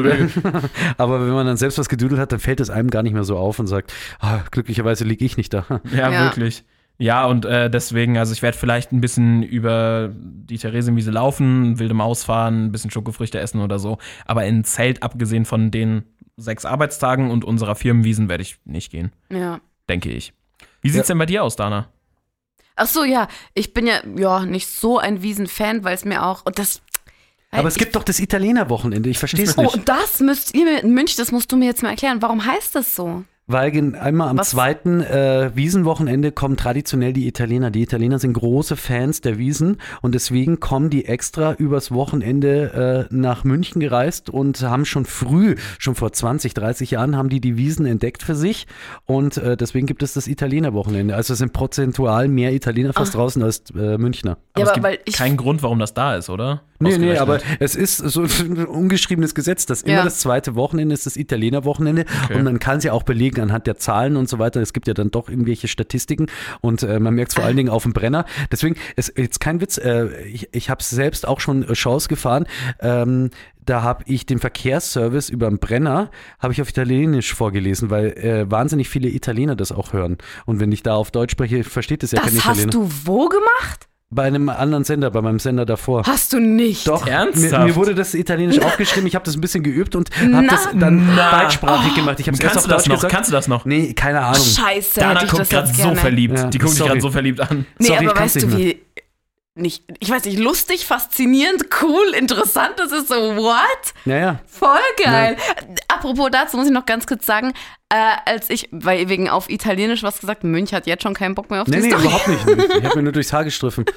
S2: aber wenn man dann selbst was gedudelt hat, dann fällt es einem gar nicht mehr so auf und sagt, ah, glücklicherweise liege ich nicht da.
S4: Ja,
S3: Ja.
S4: wirklich. Ja, und äh, deswegen, also ich werde vielleicht ein bisschen über die Theresienwiese laufen, wilde Maus fahren, ein bisschen Schokofrüchte essen oder so. Aber in ein Zelt, abgesehen von den sechs Arbeitstagen und unserer Firmenwiesen, werde ich nicht gehen,
S3: Ja.
S4: denke ich. Wie sieht's denn bei dir aus, Dana?
S3: Ach so, ja. Ich bin ja, ja nicht so ein Wiesen-Fan, weil es mir auch, und das.
S2: Aber es
S3: ich,
S2: gibt doch das Italiener-Wochenende, ich verstehe es
S3: Oh,
S2: nicht.
S3: und das müsst ihr mir in München, das musst du mir jetzt mal erklären. Warum heißt das so?
S2: Weil gen- einmal am
S3: Was?
S2: zweiten äh, Wiesenwochenende kommen traditionell die Italiener. Die Italiener sind große Fans der Wiesn und deswegen kommen die extra übers Wochenende äh, nach München gereist und haben schon früh, schon vor zwanzig, dreißig Jahren, haben die die Wiesn entdeckt für sich und äh, deswegen gibt es das Italiener-Wochenende. Also es sind prozentual mehr Italiener fast
S3: Ah.
S2: draußen als äh, Münchner.
S4: Aber
S3: Ja,
S4: es
S3: aber
S4: gibt
S3: weil ich-
S4: keinen Grund, warum das da ist, oder?
S2: Nee, nee,
S4: Ausgerechnet.
S2: aber es ist so ein ungeschriebenes Gesetz, dass immer
S3: Ja.
S2: das zweite Wochenende ist das Italiener-Wochenende
S4: Okay.
S2: und man kann es ja auch belegen anhand der Zahlen und so weiter. Es gibt ja dann doch irgendwelche Statistiken und äh, man merkt es vor allen Dingen auf dem Brenner. Deswegen, ist jetzt kein Witz, äh, ich, ich habe es selbst auch schon äh, Shows gefahren, ähm, da habe ich den Verkehrsservice über den Brenner, habe ich auf Italienisch vorgelesen, weil äh, wahnsinnig viele Italiener das auch hören. Und wenn ich da auf Deutsch spreche, versteht es ja kein
S3: Das
S2: Italiener.
S3: hast du wo gemacht?
S2: Bei einem anderen Sender, bei meinem Sender davor.
S3: Hast du nicht.
S2: Doch,
S4: Ernsthaft?
S2: Mir, mir wurde das Italienisch aufgeschrieben, ich habe das ein bisschen geübt und habe das
S3: Na.
S2: dann
S4: Na.
S2: beidsprachig gemacht. Ich habe es erst
S4: Kannst
S2: auf
S4: du das
S2: Deutsch
S4: noch?
S2: gesagt.
S4: Kannst du das noch?
S2: Nee, keine Ahnung.
S3: Scheiße,
S4: Dana
S3: hätte ich
S4: guckt
S3: das
S4: gerade
S3: jetzt
S4: so
S3: gerne.
S4: verliebt.
S2: Ja,
S4: Die guckt sich
S2: sorry.
S4: gerade so verliebt an.
S3: Nee,
S2: Sorry,
S3: aber
S2: kannst
S3: weißt du,
S2: nicht
S3: wie nicht, ich weiß nicht, lustig, faszinierend, cool, interessant, das ist so, what?
S2: Ja, ja.
S3: Voll geil. Apropos dazu muss ich noch ganz kurz sagen, äh, als ich, weil wegen auf Italienisch was gesagt, Münch hat jetzt schon keinen Bock mehr auf
S2: Nee,
S3: die
S2: nee,
S3: Story.
S2: überhaupt nicht. Ich habe mir nur durchs Haar gestriffen.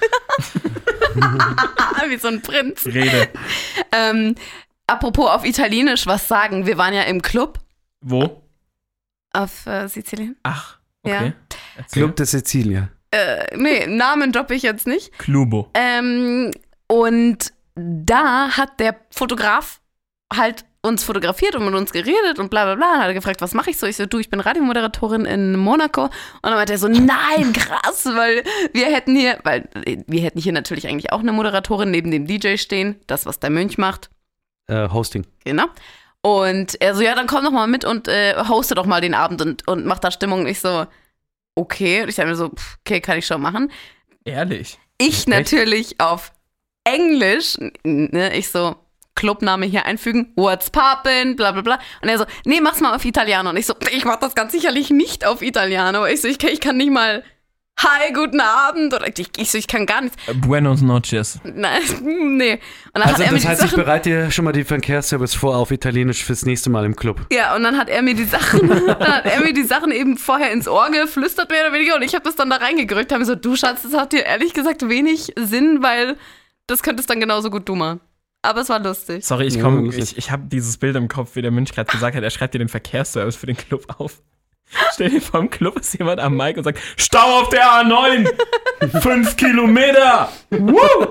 S3: Wie so ein Prinz.
S4: Rede.
S3: Ähm, apropos auf Italienisch was sagen, wir waren ja im Club
S4: Wo?
S3: auf äh, Sizilien.
S4: Ach, okay.
S3: Ja.
S4: Erzähl.
S2: Club de Sicilia.
S3: Äh, nee, Namen droppe ich jetzt nicht.
S4: Clubo.
S3: Ähm, und da hat der Fotograf halt uns fotografiert und mit uns geredet und bla bla bla. Und hat er gefragt, was mache ich so? Ich so, du, ich bin Radiomoderatorin in Monaco. Und dann meinte er so, nein, krass, weil wir hätten hier, weil wir hätten hier natürlich eigentlich auch eine Moderatorin neben dem D J stehen. Das, was der Mönch macht.
S2: Äh, Hosting.
S3: Genau. Und er so, ja, dann komm doch mal mit und äh, hoste doch mal den Abend und, und mach da Stimmung. Und ich so, okay. Und ich sage mir so, pff, okay, kann ich schon machen.
S4: Ehrlich.
S3: Ich natürlich auf Englisch, ne, ich so, Clubname hier einfügen, what's poppin', bla bla bla. Und er so, nee, mach's mal auf Italiano. Und ich so, ich mach das ganz sicherlich nicht auf Italiano. Ich so, ich kann, ich kann nicht mal, hi, guten Abend. Oder ich, ich so, ich kann gar nichts.
S4: Buenos noches.
S3: Nein, nee. Und dann
S2: Also
S3: hat er mir
S2: das
S3: die
S2: heißt, ich
S3: Sachen,
S2: bereite dir schon mal den Verkehrsservice vor auf Italienisch fürs nächste Mal im Club.
S3: ja, und dann hat er mir die Sachen, dann hat er mir die Sachen eben vorher ins Ohr geflüstert, mehr oder weniger. Und ich habe das dann da reingegerückt, habe mir so, du Schatz, das hat dir ehrlich gesagt wenig Sinn, weil das könntest dann genauso gut du machen. Aber es war lustig.
S4: Sorry, ich
S2: Ja,
S4: komm,
S2: lustig.
S4: ich, ich habe dieses Bild im Kopf, wie der Mönch gerade gesagt hat, er schreibt dir den Verkehrsservice für den Club auf. Stell dir vor, im Club ist jemand am Mic und sagt, Stau auf der A neun! Fünf Kilometer! Woo!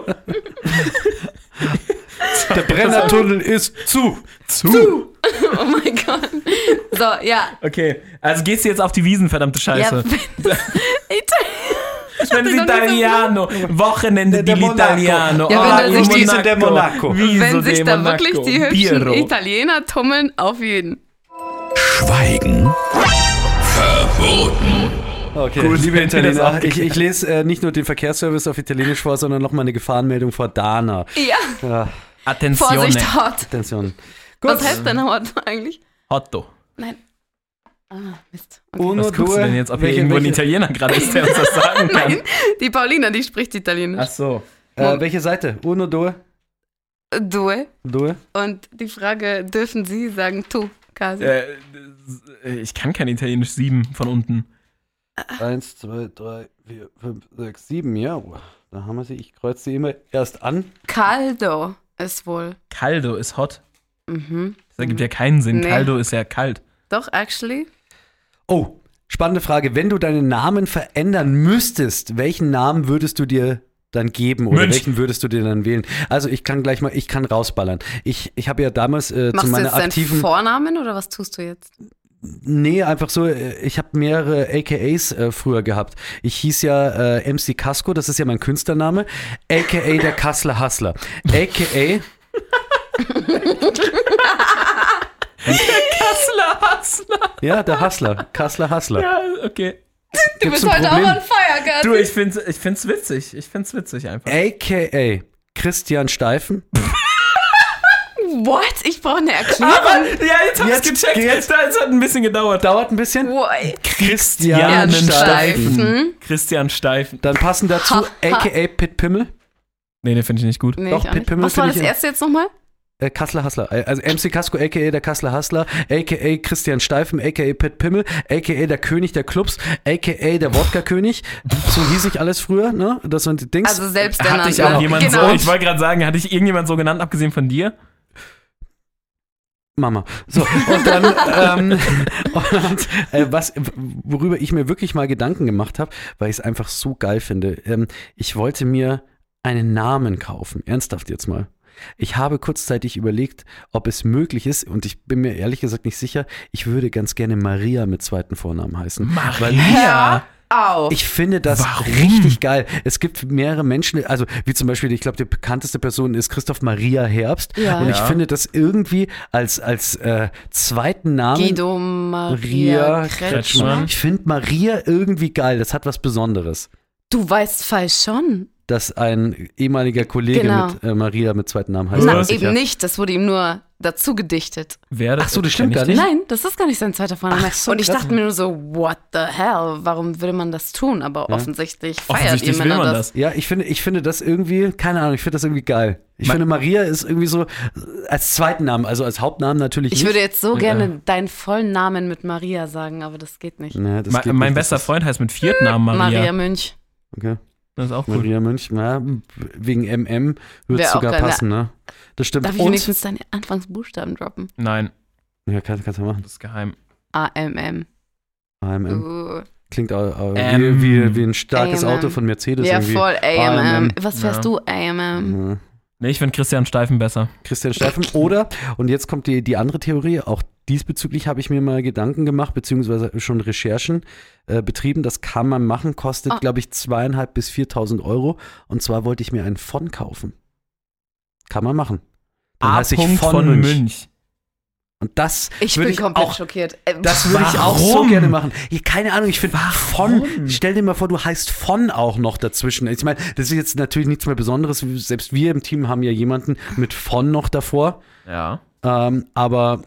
S2: Der Brennertunnel ist zu.
S4: Zu!
S3: Oh mein Gott. So, ja.
S4: Okay, also gehst du jetzt auf die Wiesen, verdammte
S3: Ja,
S4: Scheiße.
S3: wenn das
S4: Wenn
S3: ich noch nicht so
S4: Italiano, Wochenende
S2: Der
S4: dell'Italiano.
S3: Ja, wenn
S4: Ah,
S3: da
S4: in
S3: sich die-
S2: Wiesen der Monaco.
S4: Wieso
S3: wenn sich
S4: de
S3: da
S4: Monaco?
S3: wirklich die hübschen
S4: Biro.
S3: Italiener tummeln, auf jeden.
S1: Schweigen verboten.
S2: Okay,
S4: Gut,
S2: liebe
S4: wenn wir das
S2: Italiener,
S4: auch
S2: ich, ich lese äh, nicht nur den Verkehrsservice auf Italienisch vor, sondern nochmal eine Gefahrenmeldung vor Dana.
S3: Ja,
S2: Ja,
S4: Attenzione.
S3: Vorsicht, hot.
S2: Attention. Gut.
S3: Was heißt denn hot eigentlich?
S4: Hotto.
S3: Nein. Ah, Mist. Okay.
S2: Uno,
S4: Was guckst du
S2: due,
S4: denn jetzt, ob hier
S2: welche-
S4: irgendwo ein
S2: welche-
S4: Italiener gerade ist, der uns das sagen kann?
S3: Nein, die Paulina, die spricht Italienisch.
S4: Ach so.
S2: Äh, welche Seite? Uno, due,
S3: Due.
S2: due.
S3: Und die Frage, dürfen Sie sagen tu, quasi?
S4: Äh, ich kann kein Italienisch sieben von unten.
S2: Eins, zwei, drei, vier, fünf, sechs, sieben, ja. Da haben wir sie. Ich kreuze sie immer erst an.
S3: Caldo ist wohl.
S4: Caldo ist hot.
S3: Mhm.
S4: Das ergibt ja keinen Sinn.
S3: Nee.
S4: Caldo ist ja kalt.
S3: Doch, actually.
S2: Oh, spannende Frage. Wenn du deinen Namen verändern müsstest, welchen Namen würdest du dir dann geben oder
S4: Mönch.
S2: welchen würdest du dir dann wählen? Also ich kann gleich mal, ich kann rausballern. Ich, ich habe ja damals äh,
S3: Machst
S2: zu
S3: du
S2: meiner
S3: jetzt deinen
S2: aktiven...
S3: Vornamen oder was tust du jetzt?
S2: Nee, einfach so, äh, ich habe mehrere A K As äh, früher gehabt. Ich hieß ja äh, M C Casco, das ist ja mein Künstlername. A K A der Kasseler Hustler. A K A...
S4: Kassler, Hassler.
S2: Ja, der Hustler. Kasseler Hustler.
S4: Ja, okay.
S3: Du
S2: Gibt's
S3: bist
S2: ein
S3: heute
S2: Problem?
S3: auch on fire, Gott.
S4: Du, ich find's, ich find's witzig. Ich find's witzig einfach.
S2: A K A Christian Steifen.
S3: What? Ich brauche eine Erklärung.
S4: Aber, ja, jetzt hab ich's
S2: Jetzt
S4: gecheckt.
S2: geht's.
S4: Das hat ein bisschen gedauert.
S2: Dauert ein bisschen.
S3: Why?
S2: Christian
S4: Steifen.
S3: Steifen.
S4: Christian Steifen.
S2: Dann passen dazu
S3: Ha,
S2: A
S3: ha.
S2: K A Pit Pimmel.
S4: Nee, den finde ich nicht gut.
S3: Nee,
S2: Doch,
S3: ich auch
S2: Pit
S3: nicht.
S2: Pimmel
S3: Was war
S2: find
S3: das
S2: ich-
S3: erste jetzt nochmal?
S2: Äh, Kasseler Hustler. Also M C Casco, a k a der Kasseler Hustler, a k a Christian Steifen, a k a Pat Pimmel, a k a der König der Clubs, a k a der Wodka-König. So hieß ich alles früher, ne? Das sind die Dings.
S3: Also selbst
S4: Hat dich auch jemand genau. so, ich wollte gerade sagen, hat dich irgendjemand so genannt, abgesehen von dir?
S2: Mama. So, und dann, ähm, und, äh, was, worüber ich mir wirklich mal Gedanken gemacht habe, weil ich es einfach so geil finde, ähm, ich wollte mir einen Namen kaufen. Ernsthaft jetzt mal. Ich habe kurzzeitig überlegt, ob es möglich ist, und ich bin mir ehrlich gesagt nicht sicher, ich würde ganz gerne Maria mit zweiten Vornamen heißen.
S4: Maria?
S2: Weil
S3: Ja, auch.
S2: ich finde das
S4: Warum?
S2: richtig geil. Es gibt mehrere Menschen, also wie zum Beispiel, ich glaube, die bekannteste Person ist Christoph Maria Herbst.
S3: Ja.
S2: Und ich
S4: Ja.
S2: finde das irgendwie als, als äh, zweiten Namen
S3: Guido Maria
S2: Maria
S3: Kretschmann.
S4: Kretschmann.
S2: Ich finde Maria irgendwie geil. Das hat was Besonderes.
S3: Du weißt falsch schon.
S2: Dass ein ehemaliger Kollege
S3: Genau.
S2: mit äh, Maria mit zweiten Namen heißt.
S3: Na,
S2: weiß ich
S3: eben
S2: ja.
S3: nicht. Das wurde ihm nur dazu gedichtet.
S4: Wer das
S2: Ach so, das
S4: ist,
S2: stimmt
S4: kenn ich
S2: gar nicht.
S3: Nein, das ist gar nicht sein zweiter Vorname.
S2: Ach so,
S3: Und ich
S2: krass.
S3: dachte mir nur so, what the hell? Warum würde man das tun? Aber
S2: Ja.
S3: offensichtlich feiert
S4: Offensichtlich
S3: ihr
S4: will
S3: Männer
S4: man
S3: das.
S4: das.
S2: Ja, ich finde, ich finde das irgendwie, keine Ahnung, ich finde das irgendwie geil. Ich
S4: Ma-
S2: finde, Maria ist irgendwie so äh, als zweiten Namen, also als Hauptnamen natürlich
S3: Ich
S2: nicht.
S3: würde jetzt so
S2: Ja.
S3: gerne deinen vollen Namen mit Maria sagen, aber das geht nicht.
S2: Nee, das
S4: Ma-
S2: geht
S4: mein
S2: nicht.
S4: bester
S2: Das ist-
S4: Freund heißt mit vierten Namen Maria.
S3: Maria Münch.
S2: Okay.
S4: Das ist auch cool.
S2: Maria Münch, ja, wegen M M würde es
S3: Wär auch
S2: sogar
S3: geil, ja.
S2: passen, ne? Das stimmt.
S3: Darf ich
S2: Und,
S3: wenigstens deine Anfangsbuchstaben droppen?
S4: Nein,
S2: ja, kann, kannst du machen.
S4: das ist geheim.
S3: A M M.
S2: A M M.
S3: Uh.
S2: Klingt auch, auch
S4: Ähm.
S2: wie, wie, wie ein starkes
S3: A M M.
S2: Auto von Mercedes
S3: Ja,
S2: irgendwie.
S3: voll A M
S2: A M
S3: M.
S2: M.
S3: Was fährst
S4: Ja.
S3: du, A M M?
S2: Ja.
S4: Nee, ich finde Christian Steifen besser.
S2: Christian Steifen. Oder, und jetzt kommt die, die andere Theorie, auch diesbezüglich habe ich mir mal Gedanken gemacht, beziehungsweise schon Recherchen äh, betrieben. Das kann man machen, kostet,
S3: Ah.
S2: glaube ich, zweieinhalb bis viertausend Euro. Und zwar wollte ich mir einen von kaufen. Kann man machen. Dann
S4: A.
S2: heiße ich
S4: Punkt
S2: von,
S4: von
S2: Münch.
S4: Münch.
S2: Und das
S3: Ich
S2: würde
S3: bin
S2: ich
S3: komplett
S2: auch,
S3: schockiert. Äh,
S2: das würde ich auch so
S4: Warum?
S2: gerne machen. Ja, keine Ahnung, ich finde von, stell dir mal vor, du heißt von auch noch dazwischen. Ich meine, das ist jetzt natürlich nichts mehr Besonderes. Selbst wir im Team haben ja jemanden mit von noch davor.
S4: Ja.
S2: Ähm, aber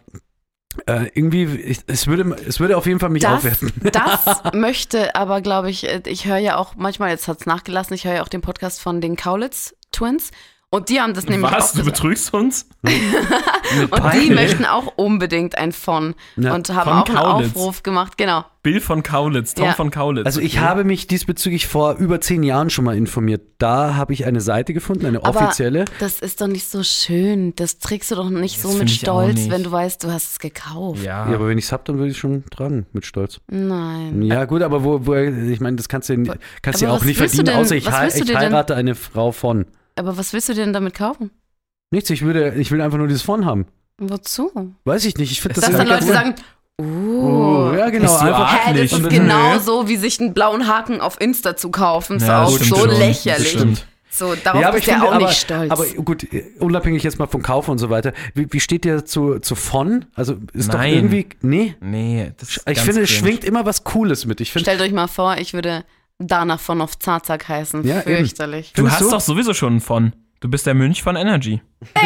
S2: äh, irgendwie, ich, es, würde, es würde auf jeden Fall mich
S3: Das,
S2: aufwerten.
S3: das möchte aber, glaube ich, äh, ich höre ja auch manchmal, jetzt hat es nachgelassen, ich höre ja auch den Podcast von den Kaulitz Twins. Und die haben das nämlich
S4: Was?
S3: auch
S4: Du
S3: gesagt.
S4: betrügst uns?
S2: Mit
S3: Und die
S2: Beinen.
S3: möchten auch unbedingt ein von
S2: Ja,
S3: und haben
S4: von
S3: auch einen
S4: Kaulitz.
S3: Aufruf gemacht. Genau.
S4: Bill von Kaulitz, Tom
S3: Ja.
S4: von Kaulitz.
S2: Also ich habe mich diesbezüglich vor über zehn Jahren schon mal informiert. Da habe ich eine Seite gefunden, eine
S3: Aber
S2: offizielle.
S3: das ist doch nicht so schön. Das trägst du doch nicht
S4: Das
S3: so
S4: find
S3: mit
S4: ich auch
S3: Stolz,
S4: nicht.
S3: wenn du weißt, du hast es gekauft.
S4: Ja.
S2: Ja, aber wenn ich es habe, dann würde ich es schon tragen, mit Stolz.
S3: Nein.
S2: Ja gut, aber wo, wo ich meine, das kannst du ja- kannst du ja
S3: Aber
S2: auch
S3: was
S2: nicht
S3: willst du
S2: verdienen,
S3: denn-
S2: außer ich,
S3: was
S2: hei-
S3: willst du
S2: ich
S3: dir denn-
S2: heirate eine Frau von.
S3: Aber was willst du denn damit kaufen?
S2: Nichts, ich würde, ich will einfach nur dieses von haben.
S3: Wozu?
S2: Weiß ich nicht, ich finde
S4: Es
S2: das
S3: Dass dann
S2: irgendwie
S3: Leute
S2: ganz-
S3: sagen,
S2: Oh,
S3: uh,
S2: ja genau,
S4: Bist du
S2: einfach.
S4: arg?
S3: hä, das
S4: Und
S3: ist
S2: dann-
S3: genauso, wie sich einen blauen Haken auf Insta zu kaufen. Ist
S4: Ja,
S3: auch
S4: das stimmt
S3: so
S4: schon.
S3: lächerlich.
S4: Das stimmt.
S3: So, darauf
S2: Ja, aber
S3: bist
S2: ich
S3: du ja
S2: finde,
S3: auch
S2: aber,
S3: nicht stolz.
S2: aber gut, unabhängig jetzt mal vom Kauf und so weiter, wie, wie steht dir zu, zu von? Also ist doch
S4: Nein.
S2: irgendwie, nee,
S4: Nee, das ist
S2: ich
S4: ganz
S2: finde, es
S4: cringe.
S2: schwingt immer was Cooles mit. Ich finde,
S3: Stellt euch mal vor, ich würde Dana von auf Zarzak heißen.
S2: Ja, eben.
S3: Fürchterlich.
S4: Du
S2: Findest
S4: hast
S2: du?
S4: doch sowieso schon einen von. Du bist der Münch von Energy.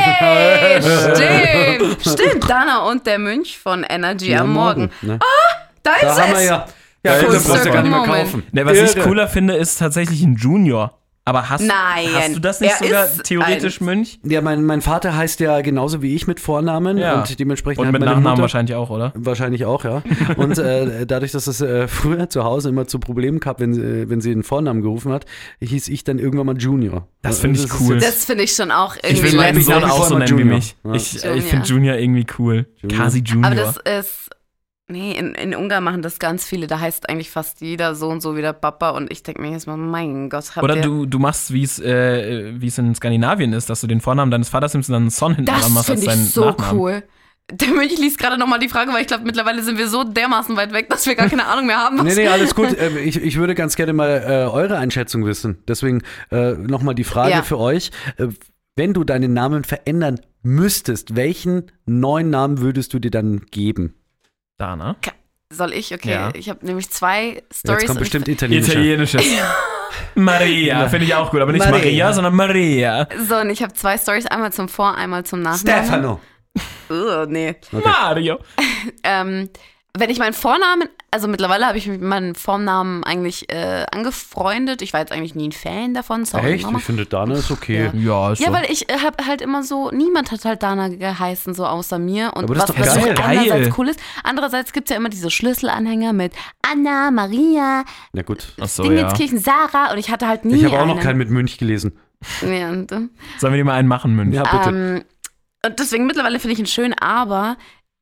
S3: Hey, stimmt. Stimmt, Dana und der Münch von Energy am Morgen.
S2: Ne?
S3: Da ist
S2: Da haben wir
S3: es.
S2: ja. Ja,
S3: Full
S2: das brauchst du gar nicht mehr
S3: circle
S2: kaufen.
S4: Ne, was ich
S2: Irre.
S4: cooler finde, ist tatsächlich ein Junior. Aber hast,
S3: Nein,
S4: hast du das nicht
S3: er
S4: sogar
S3: ist
S4: theoretisch
S3: ein-
S4: Münch?
S2: Ja, mein, mein Vater heißt ja genauso wie ich mit Vornamen
S4: Ja.
S2: und dementsprechend
S4: Und
S2: hat
S4: mit
S2: meine
S4: Nachnamen
S2: Mutter,
S4: wahrscheinlich auch, oder?
S2: Wahrscheinlich auch, ja. Und äh, dadurch, dass es äh, früher zu Hause immer zu Problemen gab, wenn, äh, wenn sie den Vornamen gerufen hat, hieß ich dann irgendwann mal Junior.
S4: Das finde ich
S2: ist
S4: cool.
S2: jetzt-
S3: Das finde ich schon auch
S4: Ich
S3: irgendwie
S4: will
S2: bleib
S4: meinen
S2: mich
S4: Sohn
S2: nach wie
S4: auch
S2: vor
S4: so
S2: immer
S4: nennen wie
S2: Junior.
S4: mich.
S2: Ja.
S4: Ich, äh,
S3: Junior.
S4: ich finde Junior irgendwie cool.
S2: Junior.
S4: Kasi Junior.
S3: Aber das ist. Nee, in, in Ungarn machen das ganz viele. Da heißt eigentlich fast jeder so und so wie der Papa. Und ich denke mir jetzt mal, mein Gott, habt
S4: Oder
S3: ihr.
S4: du, du machst, wie es äh, wie es in Skandinavien ist, dass du den Vornamen deines Vaters nimmst und dann einen Son hinten dran
S3: Das
S4: machst als
S3: finde ich
S4: deinen
S3: so
S4: Nachnamen.
S3: cool. Der Mönch liest gerade nochmal die Frage, weil ich glaube, mittlerweile sind wir so dermaßen weit weg, dass wir gar keine Ahnung mehr haben. Was
S2: Nee, nee, alles gut. Ähm, Ich, ich würde ganz gerne mal äh, eure Einschätzung wissen. Deswegen äh, nochmal die Frage
S3: Ja.
S2: für euch. Äh, wenn du deinen Namen verändern müsstest, welchen neuen Namen würdest du dir dann geben?
S4: Dana.
S3: Soll ich? Okay,
S4: Ja.
S3: ich habe nämlich zwei Stories.
S2: Jetzt kommt
S3: und
S2: bestimmt
S3: ich,
S2: italienischer.
S4: Italienisches. Maria, finde ich auch gut, aber nicht
S2: Maria.
S4: Maria, sondern Maria.
S3: so, und ich habe zwei Stories, einmal zum Vor-, einmal zum Nachnamen.
S2: Stefano.
S3: Oh, nee.
S4: Mario.
S3: Ähm, wenn ich meinen Vornamen, also mittlerweile habe ich mich mit meinem Vornamen eigentlich äh, angefreundet. Ich war jetzt eigentlich nie ein Fan davon. Sorry,
S2: Echt?
S3: Mama.
S2: Ich finde, Dana ist okay.
S4: Ja, ist
S3: Ja,
S4: so.
S3: weil ich äh, habe halt immer so, niemand hat halt Dana geheißen, so außer mir. Und
S2: Aber das ist
S3: was
S2: doch
S3: was
S2: geil.
S3: auch einerseits
S4: Geil.
S3: cool ist. Andererseits gibt es ja immer diese Schlüsselanhänger mit Anna, Maria,
S2: Na gut.
S4: Ach so, ja.
S3: Dingenskirchen, Sarah. Und ich hatte halt nie
S2: Ich habe auch noch
S3: einen.
S2: keinen mit Münch gelesen.
S3: Ja, und, äh,
S4: Sollen wir dir mal einen machen, Münch?
S2: Ja, bitte.
S3: ähm, und deswegen mittlerweile finde ich ihn schön, aber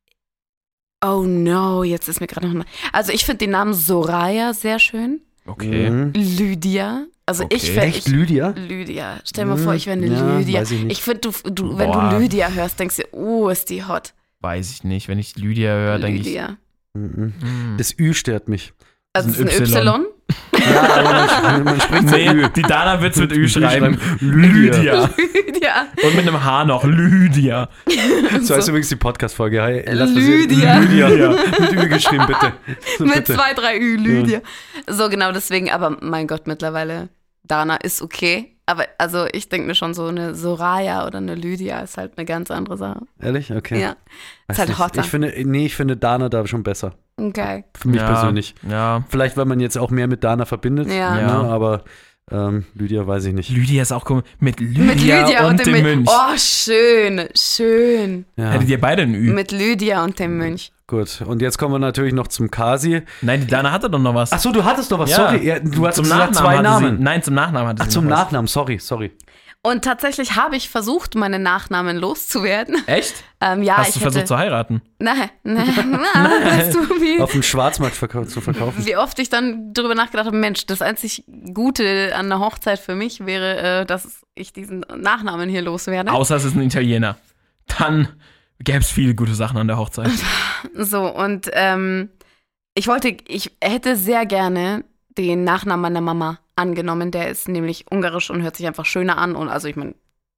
S3: oh no, jetzt ist mir gerade noch. Also ich finde den Namen Soraya sehr schön.
S4: Okay.
S2: Mhm.
S3: Lydia. Also
S4: Okay.
S3: ich finde.
S2: Echt, Lydia?
S3: Lydia. Stell dir mal vor, ich wäre eine
S2: Ja,
S3: Lydia.
S2: weiß ich nicht.
S3: Ich finde, du, du, wenn
S4: Boah.
S3: du Lydia hörst, denkst du, oh, ist die hot.
S4: Weiß ich nicht. Wenn ich Lydia höre, denke ich.
S3: Lydia.
S2: Mhm.
S4: hm.
S2: Das Ü stört mich.
S3: Also
S4: Das
S3: es
S4: ist
S3: ist
S4: ein
S3: ein Y.
S2: Ja, aber man, man spricht so
S4: Nee,
S2: Ü.
S4: die Dana wird es mit Ü schreiben.
S2: Lydia.
S4: Lydia.
S3: Lydia.
S4: Und mit einem H noch. Lydia.
S2: So heißt übrigens die Podcast-Folge. Hi, lass das-
S3: Lydia.
S2: Lydia. Mit Ü geschrieben, bitte. So,
S3: Mit
S2: bitte.
S3: zwei, drei Ü, Lydia. So genau deswegen, aber mein Gott, mittlerweile, Dana ist okay. Aber also ich denke mir schon, so eine Soraya oder eine Lydia ist halt eine ganz andere Sache.
S2: Ehrlich? Okay.
S3: Ja,
S2: Weiß
S3: ist halt
S2: nicht.
S3: hotter.
S2: Ich finde, nee, ich finde Dana da schon besser.
S3: Okay.
S2: Für mich
S4: ja,
S2: persönlich.
S4: Ja.
S2: Vielleicht, weil man jetzt auch mehr mit Dana verbindet.
S3: Ja.
S4: Ja.
S2: Ne, aber ähm, Lydia weiß ich nicht.
S4: Lydia ist auch komisch. Mit Lydia,
S3: Mit Lydia
S4: und,
S3: und,
S4: dem
S3: dem
S4: Mönch.
S3: Oh, schön, schön.
S2: Ja,
S4: Hättet ihr beide ein Ü?
S3: Mit Lydia und dem Mönch.
S2: gut. Und jetzt kommen wir natürlich noch zum Kasi.
S4: Nein, die Dana hatte doch noch was.
S2: Achso, du hattest doch was.
S4: Ja.
S2: Sorry, ja, du hast
S4: zum
S2: gesagt
S4: Nachnamen
S2: zwei
S4: hatte
S2: Namen.
S4: Sie, nein, zum Nachnamen hatte
S2: Ach,
S4: sie
S2: zum
S4: noch was.
S2: Nachnamen. Sorry, sorry.
S3: Und tatsächlich habe ich versucht, meine Nachnamen loszuwerden.
S4: Echt?
S3: Ähm, ja,
S4: Hast
S3: ich
S4: du
S3: hätte,
S4: versucht zu heiraten?
S3: Nein, nein, nein. Weißt du, wie,
S2: Auf dem Schwarzmarkt verkau- zu verkaufen.
S3: wie oft ich dann drüber nachgedacht habe, Mensch, das einzig Gute an der Hochzeit für mich wäre, äh, dass ich diesen Nachnamen hier loswerde.
S4: Außer es ist ein Italiener. Dann gäbe es viele gute Sachen an der Hochzeit.
S3: So, und ähm, ich wollte, ich hätte sehr gerne den Nachnamen meiner Mama angenommen. Der ist nämlich ungarisch und hört sich einfach schöner an. Und also ich meine,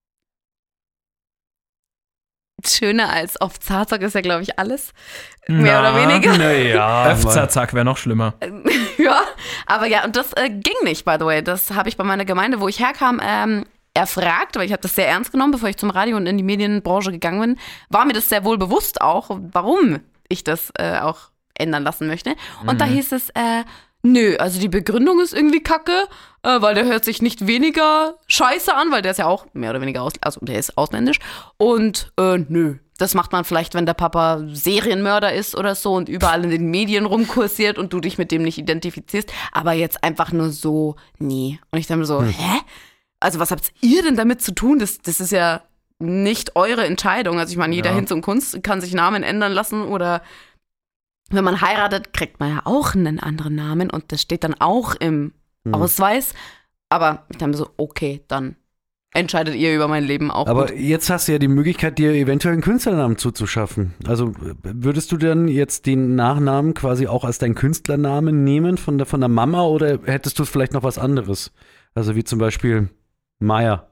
S3: schöner als auf Zarzak ist ja, glaube ich, alles. Mehr
S4: Na,
S3: oder weniger.
S2: Naja.
S4: Öfzazak wäre noch schlimmer.
S3: Ja, aber ja, und das äh, ging nicht, by the way. Das habe ich bei meiner Gemeinde, wo ich herkam, ähm, erfragt, weil ich habe das sehr ernst genommen, bevor ich zum Radio und in die Medienbranche gegangen bin, war mir das sehr wohl bewusst auch, warum ich das äh, auch ändern lassen möchte. Und
S4: Mhm.
S3: da hieß es, äh, nö, also die Begründung ist irgendwie kacke, äh, weil der hört sich nicht weniger scheiße an, weil der ist ja auch mehr oder weniger, aus, also der ist ausländisch. Und äh, nö, das macht man vielleicht, wenn der Papa Serienmörder ist oder so und überall in den Medien rumkursiert und du dich mit dem nicht identifizierst. Aber jetzt einfach nur so, nie. Und ich dachte mir so,
S2: Hm.
S3: hä? Also was habt ihr denn damit zu tun? Das, das ist ja nicht eure Entscheidung. Also ich meine, jeder
S4: Ja.
S3: Hinz und Kunst kann sich Namen ändern lassen oder wenn man heiratet, kriegt man ja auch einen anderen Namen und das steht dann auch im
S2: Hm.
S3: Ausweis. Aber ich dachte mir so, okay, dann entscheidet ihr über mein Leben auch.
S2: Aber
S3: gut.
S2: jetzt hast du ja die Möglichkeit, dir eventuell einen Künstlernamen zuzuschaffen. Also würdest du dann jetzt den Nachnamen quasi auch als deinen Künstlernamen nehmen von der, von der Mama oder hättest du vielleicht noch was anderes? Also wie zum Beispiel Maya.